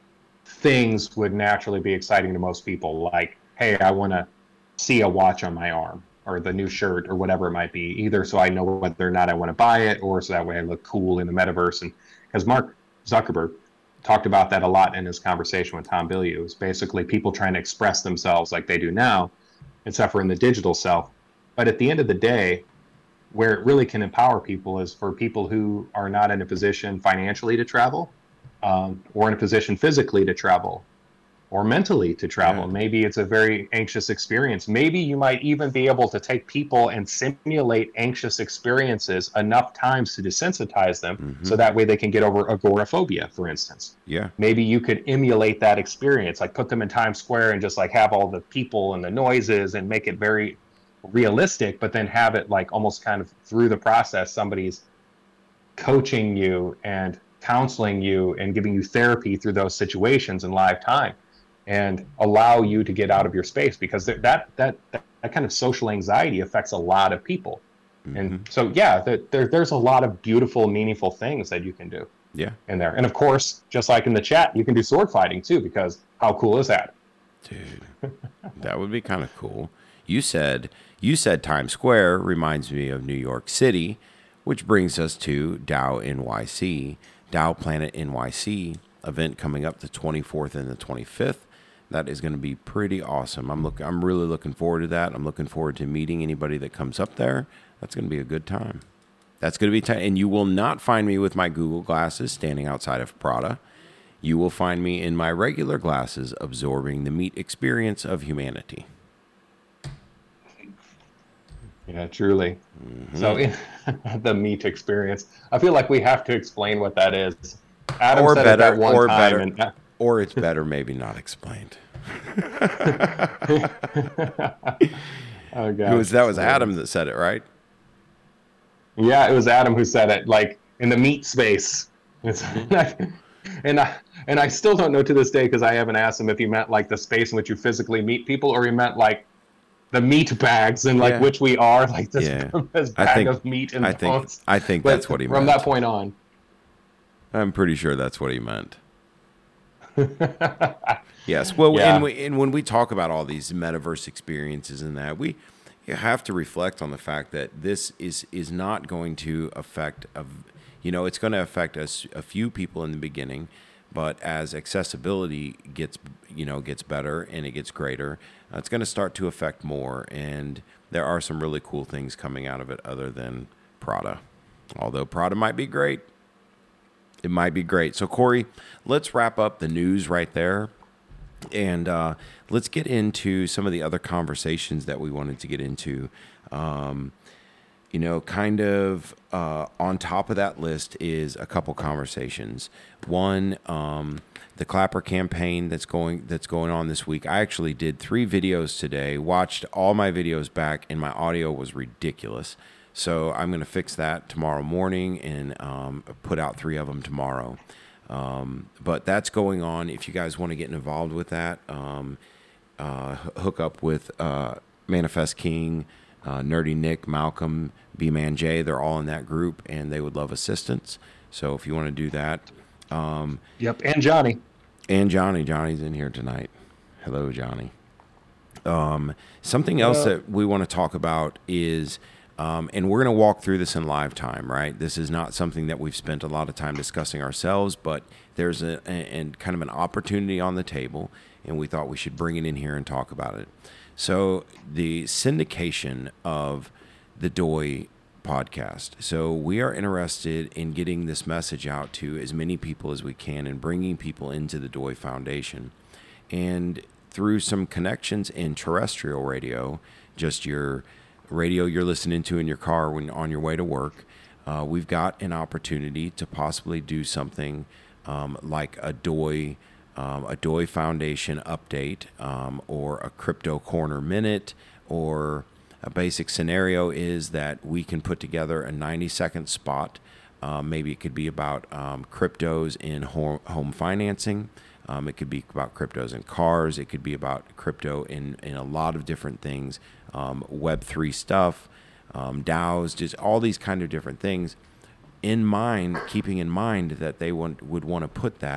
things would naturally be exciting to most people. Like, hey, I want to see a watch on my arm, or the new shirt, or whatever it might be, either so I know whether or not I want to buy it, or so that way I look cool in the metaverse. And because Mark Zuckerberg talked about that a lot in his conversation with Tom Bilyeu, is basically people trying to express themselves like they do now, except for in the digital self. But at the end of the day, where it really can empower people is for people who are not in a position financially to travel, um, or in a position physically to travel, or mentally to travel. Yeah. Maybe it's a very anxious experience. Maybe you might even be able to take people and simulate anxious experiences enough times to desensitize them, Mm-hmm. so that way they can get over agoraphobia, for instance. Yeah. Maybe you could emulate that experience, like put them in Times Square and just like have all the people and the noises and make it very realistic, but then have it like almost kind of through the process, somebody's coaching you and counseling you and giving you therapy through those situations in live time, and allow you to get out of your space, because that that that, that kind of social anxiety affects a lot of people. Mm-hmm. And so, yeah, there, there's a lot of beautiful, meaningful things that you can do. Yeah. In there. And of course, just like in the chat, you can do sword fighting too, because how cool is that? Dude, that would be kind of cool. You said you said Times Square reminds me of New York City, which brings us to Dow N Y C, Dow Planet N Y C event coming up the twenty-fourth and the twenty-fifth. That is going to be pretty awesome. I'm look I'm really looking forward to that. I'm looking forward to meeting anybody that comes up there. That's going to be a good time. That's going to be time. And you will not find me with my Google glasses standing outside of Prada. You will find me in my regular glasses absorbing the meat experience of humanity. Yeah, truly. Mm-hmm. So in the meat experience, I feel like we have to explain what that is. Adam or said better, it that one or time, better, and, or it's better maybe not explained. oh god, it was, that was Adam that said it, right? Yeah, it was Adam who said it, like in the meat space. It's, and I and I still don't know to this day, because I haven't asked him if he meant like the space in which you physically meet people, or he meant like the meat bags and like yeah. which we are, like this, yeah. this bag I think, of meat and I think bones. I think But that's what he meant. From that point on, I'm pretty sure that's what he meant. Yes. Well, yeah. and, we, and when we talk about all these metaverse experiences and that, we you have to reflect on the fact that this is is not going to affect a, you know, it's going to affect us a few people in the beginning, but as accessibility gets, you know, gets better and it gets greater, uh, it's going to start to affect more. And there are some really cool things coming out of it other than Prada. Although Prada might be great. It might be great. So, Corey, let's wrap up the news right there. And uh, let's get into some of the other conversations that we wanted to get into. Um, you know, kind of uh, on top of that list is a couple conversations. One, um, the Clapper campaign that's going that's going on this week. I actually did three videos today, watched all my videos back, and my audio was ridiculous. So I'm going to fix that tomorrow morning and um, put out three of them tomorrow. Um, but that's going on. If you guys want to get involved with that, um, uh, hook up with uh, Manifest King, uh, Nerdy Nick, Malcolm, B-Man J. They're all in that group, and they would love assistance. So if you want to do that. Um, yep, and Johnny. And Johnny. Johnny's in here tonight. Hello, Johnny. Um, something else that we want to talk about is... Um, and we're going to walk through this in live time, right? This is not something that we've spent a lot of time discussing ourselves, but there's a, a and kind of an opportunity on the table, and we thought we should bring it in here and talk about it. So the syndication of the Doi podcast. So we are interested in getting this message out to as many people as we can and bringing people into the Doi Foundation. And through some connections in terrestrial radio, just your radio you're listening to in your car when on your way to work, uh, we've got an opportunity to possibly do something um, like a Doi, um, a Doi Foundation update, um, or a Crypto Corner Minute, or a basic scenario is that we can put together a ninety second spot. Um, maybe it could be about um, cryptos in home, home financing. Um, it could be about cryptos in cars. It could be about crypto in, in a lot of different things, um, Web three stuff, um, DAOs, just all these kind of different things. In mind, keeping in mind that they want, would want to put that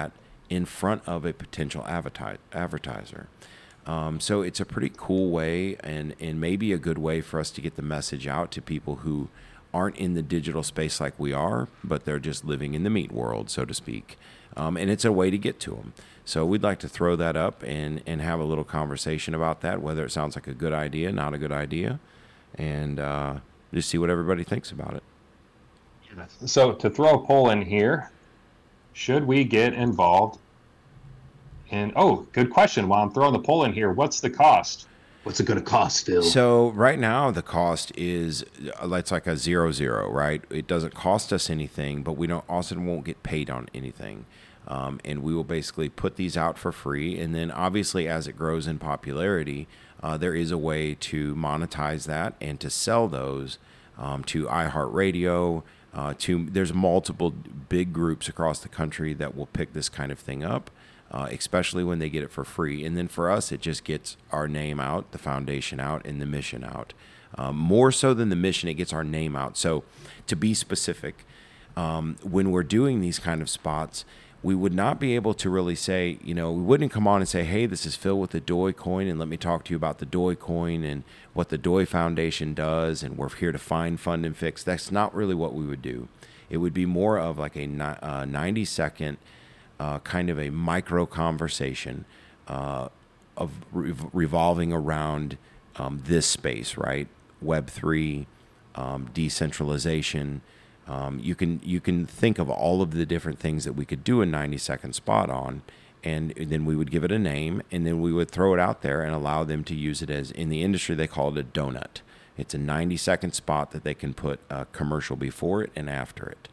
in front of a potential adverti- advertiser. Um, so it's a pretty cool way, and, and maybe a good way for us to get the message out to people who aren't in the digital space like we are, but they're just living in the meat world, so to speak. Um, and it's a way to get to them. So we'd like to throw that up and, and have a little conversation about that, whether it sounds like a good idea, not a good idea, and uh, just see what everybody thinks about it. So to throw a poll in here, should we get involved in, oh, good question. While I'm throwing the poll in here, what's the cost? What's it going to cost, Phil? So right now the cost is, it's like a zero zero, right? It doesn't cost us anything, but we don't also won't get paid on anything. Um, and we will basically put these out for free. And then obviously as it grows in popularity, uh, there is a way to monetize that and to sell those um, to iHeartRadio. Uh, to there's multiple big groups across the country that will pick this kind of thing up. Uh, especially when they get it for free. And then for us, it just gets our name out, the foundation out, and the mission out. Um, more so than the mission, it gets our name out. So to be specific, um, when we're doing these kind of spots, we would not be able to really say, you know, we wouldn't come on and say, hey, this is Phil with the Doi Coin, and let me talk to you about the Doi Coin and what the Doi Foundation does, and we're here to find, fund, and fix. That's not really what we would do. It would be more of like a ninety second Uh, kind of a micro conversation uh, of re- revolving around um, this space, right? Web three, um, decentralization. Um, you can you can think of all of the different things that we could do a ninety second spot on, and then we would give it a name, and then we would throw it out there and allow them to use it as, in the industry they call it a donut. It's a ninety second spot that they can put a commercial before it and after it.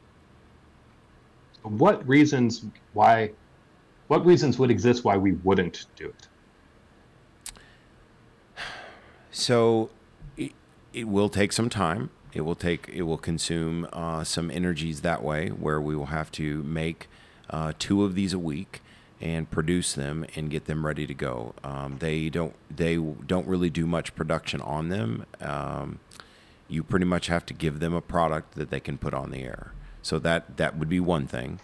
What reasons why what reasons would exist why we wouldn't do it? So it, it will take some time. It will take it will consume uh, some energies that way, where we will have to make uh, two of these a week and produce them and get them ready to go. Um, they don't they don't really do much production on them. Um, you pretty much have to give them a product that they can put on the air. So that, that would be one thing.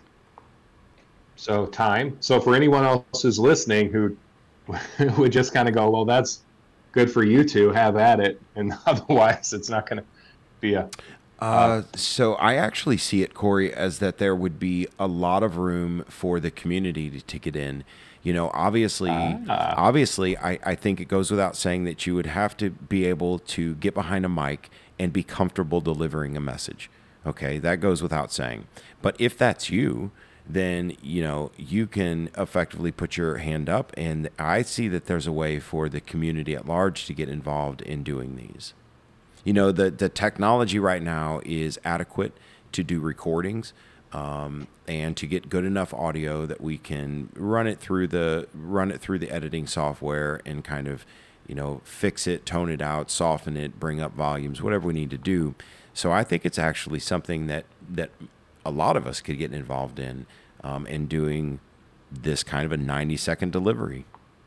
So time. So for anyone else who's listening who would just kind of go, well, that's good for you two, have at it. And otherwise it's not going to be a... Uh, uh, so I actually see it, Corey, as that there would be a lot of room for the community to, to get in. You know, obviously, uh, obviously, I, I think it goes without saying that you would have to be able to get behind a mic and be comfortable delivering a message. Okay, that goes without saying. But if that's you, then, you know, you can effectively put your hand up. And I see that there's a way for the community at large to get involved in doing these. You know, the, the technology right now is adequate to do recordings um, and to get good enough audio that we can run it through the run it through the editing software and kind of, you know, fix it, tone it out, soften it, bring up volumes, whatever we need to do. So I think it's actually something that, that a lot of us could get involved in um, in doing this kind of a ninety second delivery.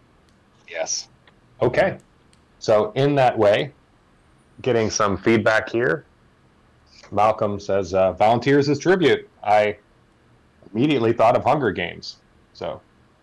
Yes. Okay. So in that way, getting some feedback here, Malcolm says, uh, volunteers as tribute. I immediately thought of Hunger Games. So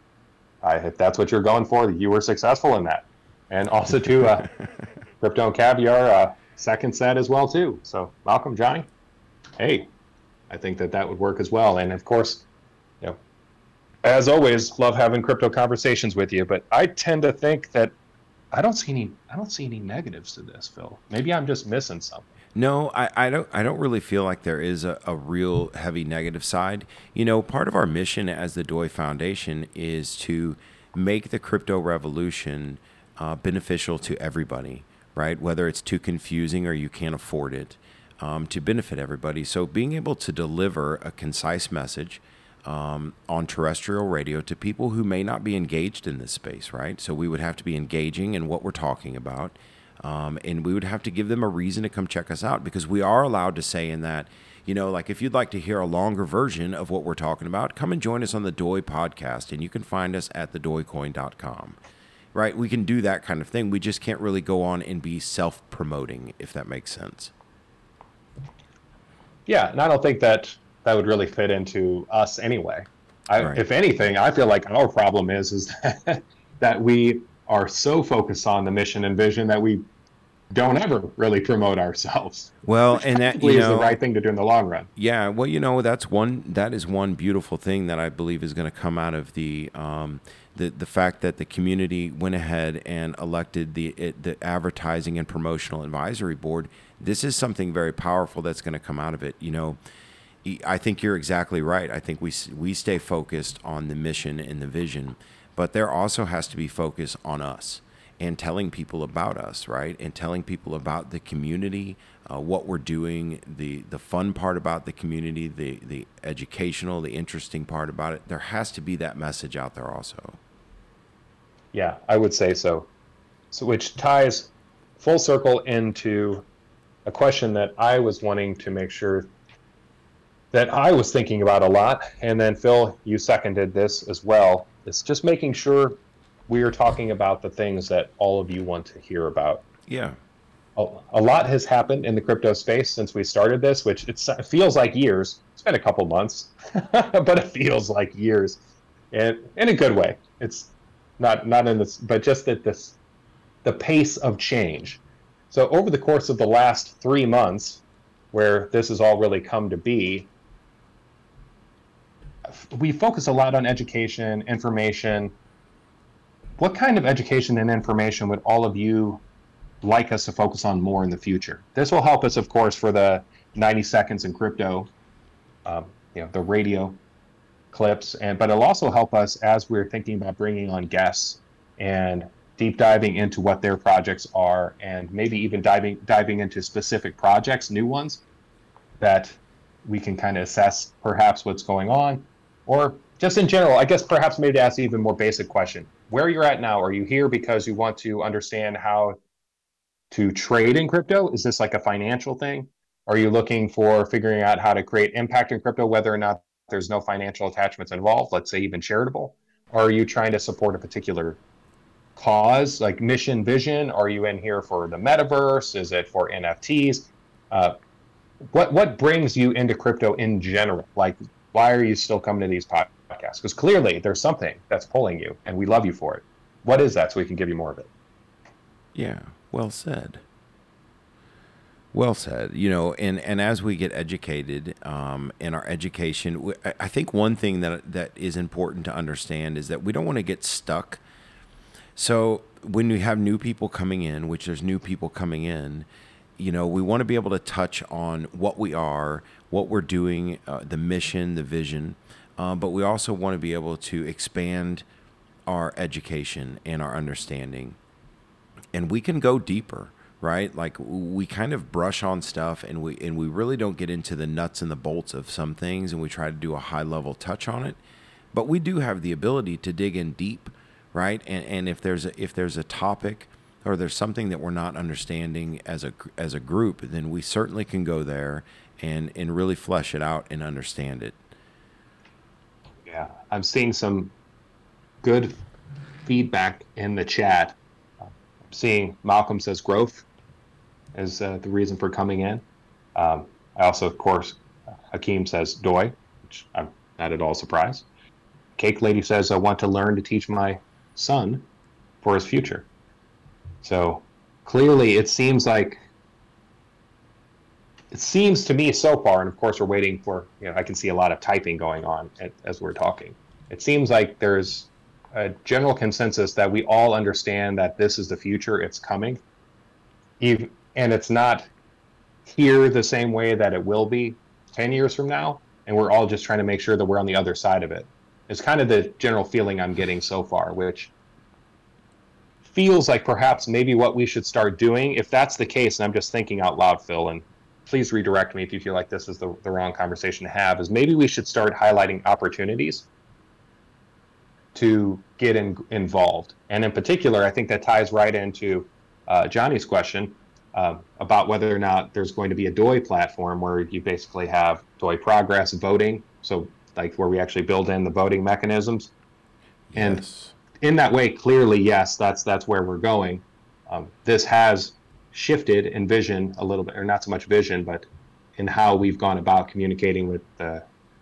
I, if that's what you're going for, you were successful in that. And also to uh, Crypto and Caviar, uh, second set as well too. So Malcolm, Johnny, hey, I think that that would work as well. And of course, you know, as always, love having crypto conversations with you. But I tend to think that I don't see any I don't see any negatives to this, Phil. Maybe I'm just missing something. No, I, I don't I don't really feel like there is a, a real heavy negative side. You know, part of our mission as the Doi Foundation is to make the crypto revolution uh, beneficial to everybody. Right? Whether it's too confusing or you can't afford it, um, to benefit everybody. So being able to deliver a concise message um, on terrestrial radio to people who may not be engaged in this space, right? So we would have to be engaging in what we're talking about, um, and we would have to give them a reason to come check us out, because we are allowed to say in that, you know, like if you'd like to hear a longer version of what we're talking about, come and join us on the Doi podcast, and you can find us at the doi coin dot com. Right, we can do that kind of thing. We just can't really go on and be self-promoting, if that makes sense. Yeah, and I don't think that that would really fit into us anyway. I, Right. if anything, I feel like our problem is is that, that we are so focused on the mission and vision that we don't ever really promote ourselves, Well, which and that, you probably is the know, right thing to do in the long run. yeah, well, you know, that's one, that is one beautiful thing that I believe is going to come out of the, um, the, the fact that the community went ahead and elected the, it, the advertising and promotional advisory board. This is something very powerful that's going to come out of it. You know, I think you're exactly right. I think we, we stay focused on the mission and the vision, but there also has to be focus on us and telling people about us, right? And telling people about the community, uh, what we're doing, the the fun part about the community, the the educational, the interesting part about it. There has to be that message out there also. Yeah, I would say so. So, which ties full circle into a question that I was wanting to make sure that I was thinking about a lot. And then, Phil, you seconded this as well. It's just making sure we are talking about the things that all of you want to hear about. Yeah. A, a lot has happened in the crypto space since we started this, which it's, it feels like years. It's been a couple months, but it feels like years, and in a good way. It's not not in this, but just that this the pace of change. So over the course of the last three months, where this has all really come to be, we focus a lot on education, information. What kind of education and information would all of you like us to focus on more in the future? This will help us, of course, for the ninety seconds in crypto, um, you know, the radio clips, and but it'll also help us as we're thinking about bringing on guests and deep diving into what their projects are, and maybe even diving diving into specific projects, new ones that we can kind of assess perhaps what's going on, or just in general, I guess perhaps maybe to ask an even more basic question. Where you're at now, are you here because you want to understand how to trade in crypto? Is this like a financial thing? Are you looking for figuring out how to create impact in crypto, whether or not there's no financial attachments involved, let's say even charitable? Or are you trying to support a particular cause, like mission, vision? Are you in here for the metaverse? Is it for N F Ts? Uh, what what brings you into crypto in general? Like, why are you still coming to these podcasts? Because clearly there's something that's pulling you, and we love you for it. What is that, so we can give you more of it? Yeah, well said. Well said. You know, and, and as we get educated um, in our education, I think one thing that that is important to understand is that we don't want to get stuck. So when we have new people coming in, which there's new people coming in, you know, we want to be able to touch on what we are, what we're doing, uh, the mission, the vision, um, but we also want to be able to expand our education and our understanding. And we can go deeper, right? Like we kind of brush on stuff and we and we really don't get into the nuts and the bolts of some things, and we try to do a high level touch on it. But we do have the ability to dig in deep, right? And and if there's a, if there's a topic or there's something that we're not understanding as a as a group, then we certainly can go there and and really flesh it out and understand it. Yeah, I'm seeing some good feedback in the chat. I'm seeing Malcolm says growth is uh, the reason for coming in. Um, I also, of course, Hakeem says doi, which I'm not at all surprised. Cake Lady says I want to learn to teach my son for his future. So clearly it seems like, it seems to me so far, and of course we're waiting for, you know, I can see a lot of typing going on as we're talking. It seems like there's a general consensus that we all understand that this is the future, it's coming. And it's not here the same way that it will be ten years from now, and we're all just trying to make sure that we're on the other side of it. It's kind of the general feeling I'm getting so far, which feels like perhaps maybe what we should start doing, if that's the case, and I'm just thinking out loud, Phil, and please redirect me if you feel like this is the, the wrong conversation to have, is maybe we should start highlighting opportunities to get in, involved. And in particular, I think that ties right into uh, Johnny's question uh, about whether or not there's going to be a doi platform where you basically have doi progress voting, so like where we actually build in the voting mechanisms. And Yes. in that way, clearly, yes, that's that's where we're going. Um, this has shifted in vision a little bit, or not so much vision, but in how we've gone about communicating with the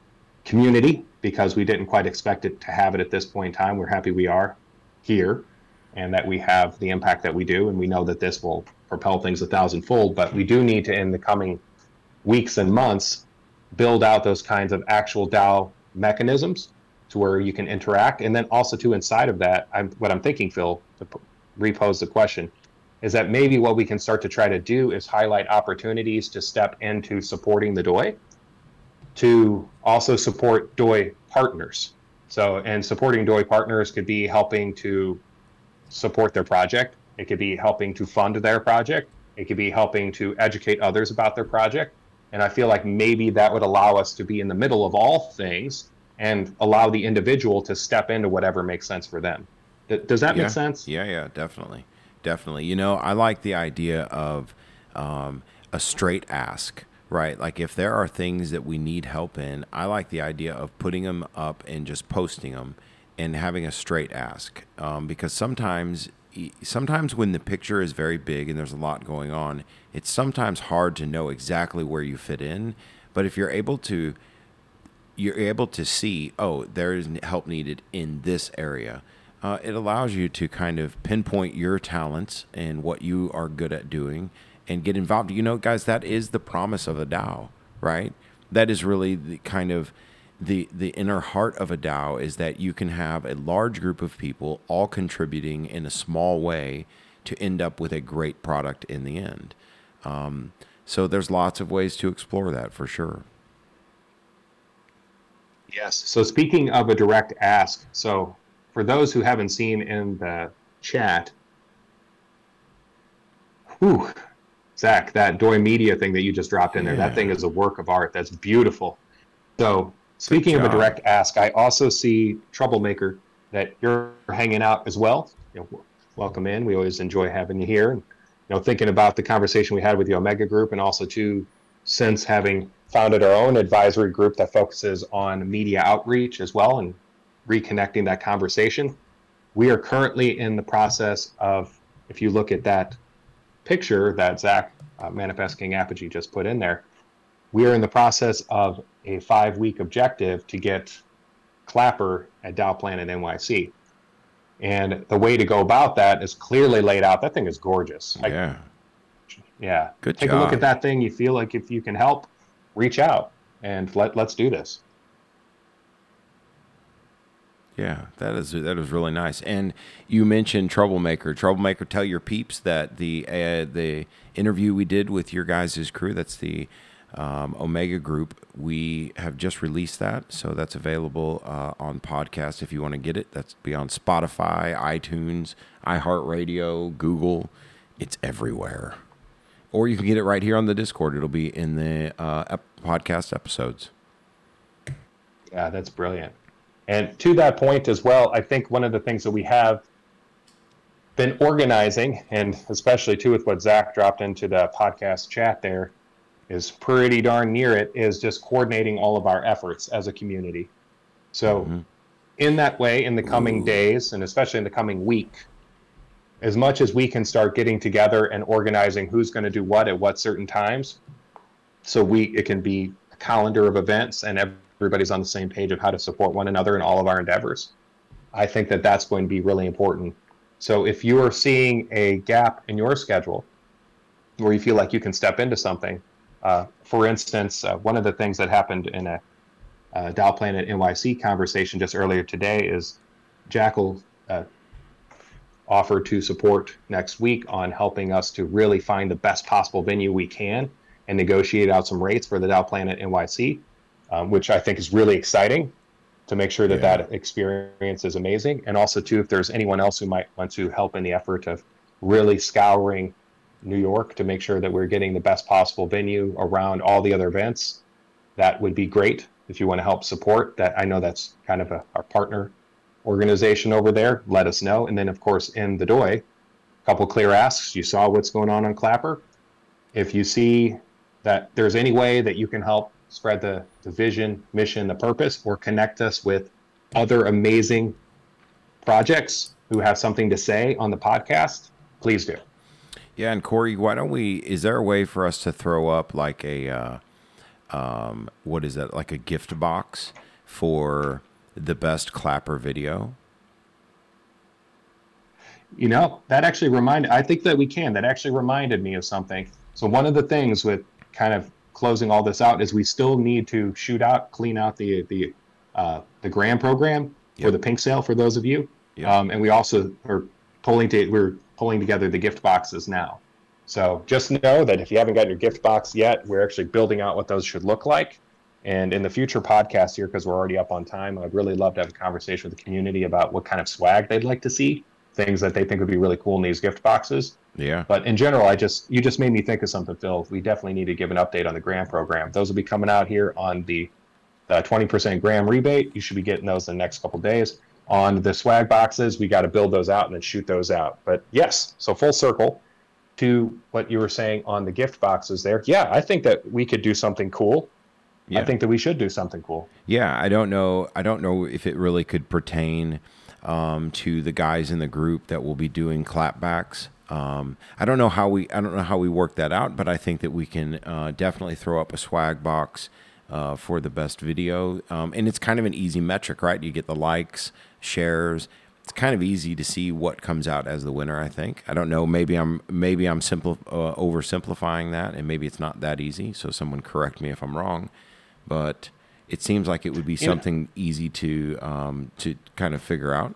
community, because we didn't quite expect it to have it at this point in time. We're happy we are here and that we have the impact that we do. And we know that this will propel things a thousandfold, but we do need to, in the coming weeks and months, build out those kinds of actual DAO mechanisms to where you can interact. And then also to inside of that, I'm, what I'm thinking, Phil, to p- repose the question, is that maybe what we can start to try to do is highlight opportunities to step into supporting the D O I, to also support D O I partners. So, and supporting D O I partners could be helping to support their project. It could be helping to fund their project. It could be helping to educate others about their project. And I feel like maybe that would allow us to be in the middle of all things and allow the individual to step into whatever makes sense for them. Th- Does that yeah. make sense? Yeah, yeah, definitely. Definitely. You know, I like the idea of um, a straight ask, right? Like if there are things that we need help in, I like the idea of putting them up and just posting them and having a straight ask. Um, because sometimes, sometimes when the picture is very big and there's a lot going on, it's sometimes hard to know exactly where you fit in. But if you're able to, you're able to see, oh, there is help needed in this area. Uh, it allows you to kind of pinpoint your talents and what you are good at doing and get involved. You know, guys, that is the promise of a DAO, right? That is really the kind of the the inner heart of a DAO, is that you can have a large group of people all contributing in a small way to end up with a great product in the end. Um, so there's lots of ways to explore that for sure. Yes. So speaking of a direct ask, so for those who haven't seen in the chat, whew, Zach, that D O I Media thing that you just dropped in there, yeah. That thing is a work of art. That's beautiful. So speaking of a direct ask, I also see Troublemaker that you're hanging out as well. You know, welcome in. We always enjoy having you here. You know, thinking about the conversation we had with the Omega Group, and also too, since having founded our own advisory group that focuses on media outreach as well and reconnecting that conversation. We are currently in the process of, if you look at that picture that Zach, uh, Manifest King Apogee, just put in there, we are in the process of a five-week objective to get Clapper at DAO Planet N Y C. And the way to go about that is clearly laid out. That thing is gorgeous. Yeah. I, yeah. Good Take job. a look at that thing. You feel like if you can help, reach out and let, let's do this. Yeah, that is that is really nice. And you mentioned Troublemaker. Troublemaker, tell your peeps that the uh, the interview we did with your guys' crew, that's the um, Omega Group, we have just released that. So that's available uh, on podcast if you want to get it. That's be on Spotify, iTunes, iHeartRadio, Google. It's everywhere. Or you can get it right here on the Discord. It'll be in the uh, ep- podcast episodes. Yeah, that's brilliant. And to that point as well, I think one of the things that we have been organizing, and especially too with what Zach dropped into the podcast chat there, is pretty darn near it, is just coordinating all of our efforts as a community. So mm-hmm. in that way, in the coming Ooh. days, and especially in the coming week, as much as we can start getting together and organizing who's going to do what at what certain times, so we it can be a calendar of events and every everybody's on the same page of how to support one another in all of our endeavors. I think that that's going to be really important. So if you are seeing a gap in your schedule where you feel like you can step into something, uh, for instance, uh, one of the things that happened in a uh, DAO Planet N Y C conversation just earlier today is Jackal uh, offered to support next week on helping us to really find the best possible venue we can and negotiate out some rates for the DAO Planet N Y C. Um, which I think is really exciting to make sure that yeah. that experience is amazing. And also, too, if there's anyone else who might want to help in the effort of really scouring New York to make sure that we're getting the best possible venue around all the other events, that would be great. If you want to help support that, I know that's kind of a, our partner organization over there, let us know. And then, of course, in the D O I, a couple clear asks. You saw what's going on on Clapper. If you see that there's any way that you can help spread the, the vision, mission, the purpose, or connect us with other amazing projects who have something to say on the podcast, please do. Yeah, and Corey, why don't we, is there a way for us to throw up like a, uh, um, what is that, like a gift box for the best clapper video? You know, that actually reminded, I think that we can. That actually reminded me of something. So one of the things with kind of closing all this out is we still need to shoot out, clean out the the uh, the Graham program Yep. for the pink sale for those of you. Yep. Um, and we also are pulling to, we're pulling together the gift boxes now. So just know that if you haven't gotten your gift box yet, we're actually building out what those should look like. And in the future podcast here, because we're already up on time, I'd really love to have a conversation with the community about what kind of swag they'd like to see, things that they think would be really cool in these gift boxes. Yeah. But in general, I just you just made me think of something, Phil. We definitely need to give an update on the Graham program. Those will be coming out here on the uh, twenty percent Graham rebate. You should be getting those in the next couple days. On the swag boxes, we got to build those out and then shoot those out. But yes, so full circle to what you were saying on the gift boxes there. Yeah, I think that we could do something cool. Yeah. I think that we should do something cool. Yeah, I don't know. I don't know if it really could pertain um, to the guys in the group that will be doing clapbacks. Um, I don't know how we. I don't know how we work that out, but I think that we can uh, definitely throw up a swag box uh, for the best video, um, and it's kind of an easy metric, right? You get the likes, shares. It's kind of easy to see what comes out as the winner. I think. I don't know. Maybe I'm maybe I'm simple uh, oversimplifying that, and maybe it's not that easy. So someone correct me if I'm wrong, but it seems like it would be something yeah. easy to um, to kind of figure out.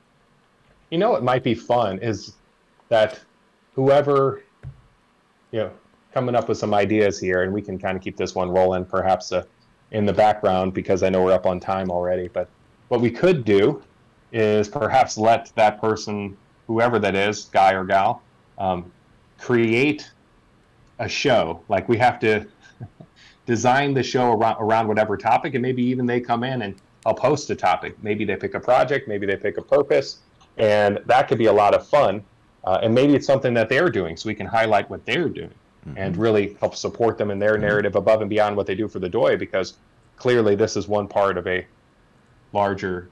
You know, what might be fun is that whoever, you know, coming up with some ideas here, and we can kind of keep this one rolling, perhaps uh, in the background, because I know we're up on time already. But what we could do is perhaps let that person, whoever that is, guy or gal, um, create a show. Like we have to design the show around, around whatever topic, and maybe even they come in and help host a topic. Maybe they pick a project, maybe they pick a purpose, and that could be a lot of fun. Uh, and maybe it's something that they're doing, so we can highlight what they're doing mm-hmm. and really help support them in their narrative mm-hmm. above and beyond what they do for the D O I, because clearly this is one part of a larger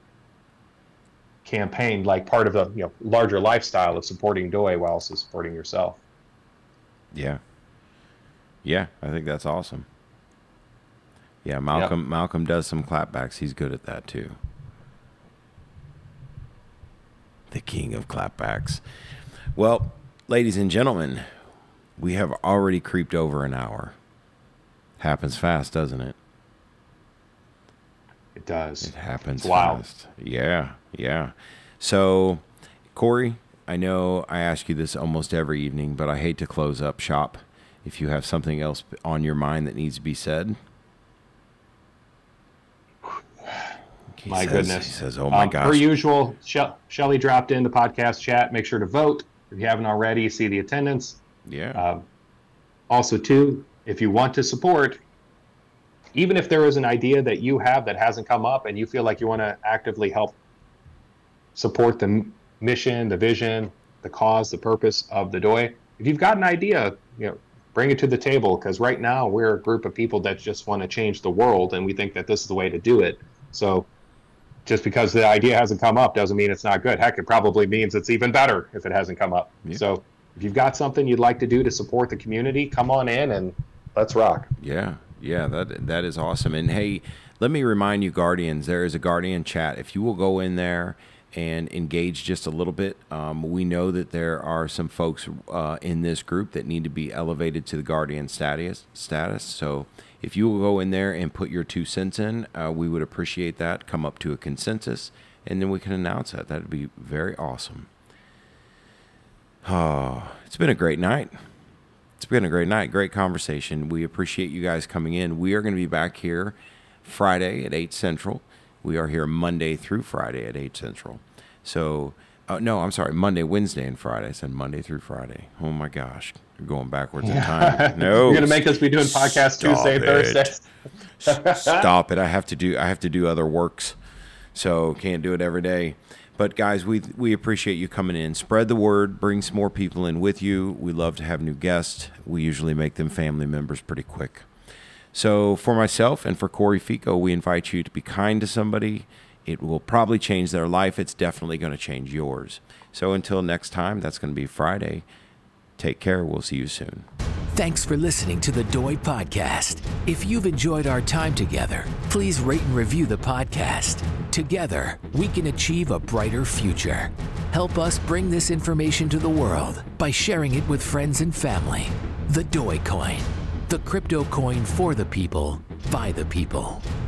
campaign, like part of the you know larger lifestyle of supporting D O I while also supporting yourself. Yeah. Yeah, I think that's awesome. Yeah, Malcolm yep. Malcolm does some clapbacks. He's good at that too. The king of clapbacks. Well, ladies and gentlemen, we have already creeped over an hour. Happens fast, doesn't it? It does. It happens it's wild. fast. Yeah, yeah. So, Corey, I know I ask you this almost every evening, but I hate to close up shop. If you have something else on your mind that needs to be said. He my says, goodness. He says, oh my um, gosh. Per usual, she- Shelly dropped in the podcast chat. Make sure to vote. If you haven't already, see the attendance. Yeah. Um, also, too, if you want to support, even if there is an idea that you have that hasn't come up and you feel like you want to actively help support the m- mission, the vision, the cause, the purpose of the D O I, if you've got an idea, you know, bring it to the table, because right now we're a group of people that just want to change the world, and we think that this is the way to do it. So just because the idea hasn't come up doesn't mean it's not good. Heck, it probably means it's even better if it hasn't come up. Yeah. So if you've got something you'd like to do to support the community, come on in and let's rock. Yeah, yeah, that that is awesome. And hey, let me remind you, Guardians, there is a Guardian chat. If you will go in there and engage just a little bit, um, we know that there are some folks uh, in this group that need to be elevated to the Guardian status. status. So if you will go in there and put your two cents in, uh, we would appreciate that. Come up to a consensus, and then we can announce that. That would be very awesome. Oh, it's been a great night. It's been a great night. Great conversation. We appreciate you guys coming in. We are going to be back here Friday at eight Central. We are here Monday through Friday at eight Central. So, uh, no, I'm sorry, Monday, Wednesday, and Friday. I said Monday through Friday. Oh, my gosh. You're going backwards in time. No. You're going to make us be doing podcasts Tuesday and Thursday. Stop it. I have to do I have to do other works. So, can't do it every day. But, guys, we we appreciate you coming in. Spread the word. Bring some more people in with you. We love to have new guests. We usually make them family members pretty quick. So for myself and for Corey Fico, we invite you to be kind to somebody. It will probably change their life. It's definitely going to change yours. So until next time, that's going to be Friday. Take care. We'll see you soon. Thanks for listening to the Doi Podcast. If you've enjoyed our time together, please rate and review the podcast. Together, we can achieve a brighter future. Help us bring this information to the world by sharing it with friends and family. The Doi Coin, the crypto coin for the people, by the people.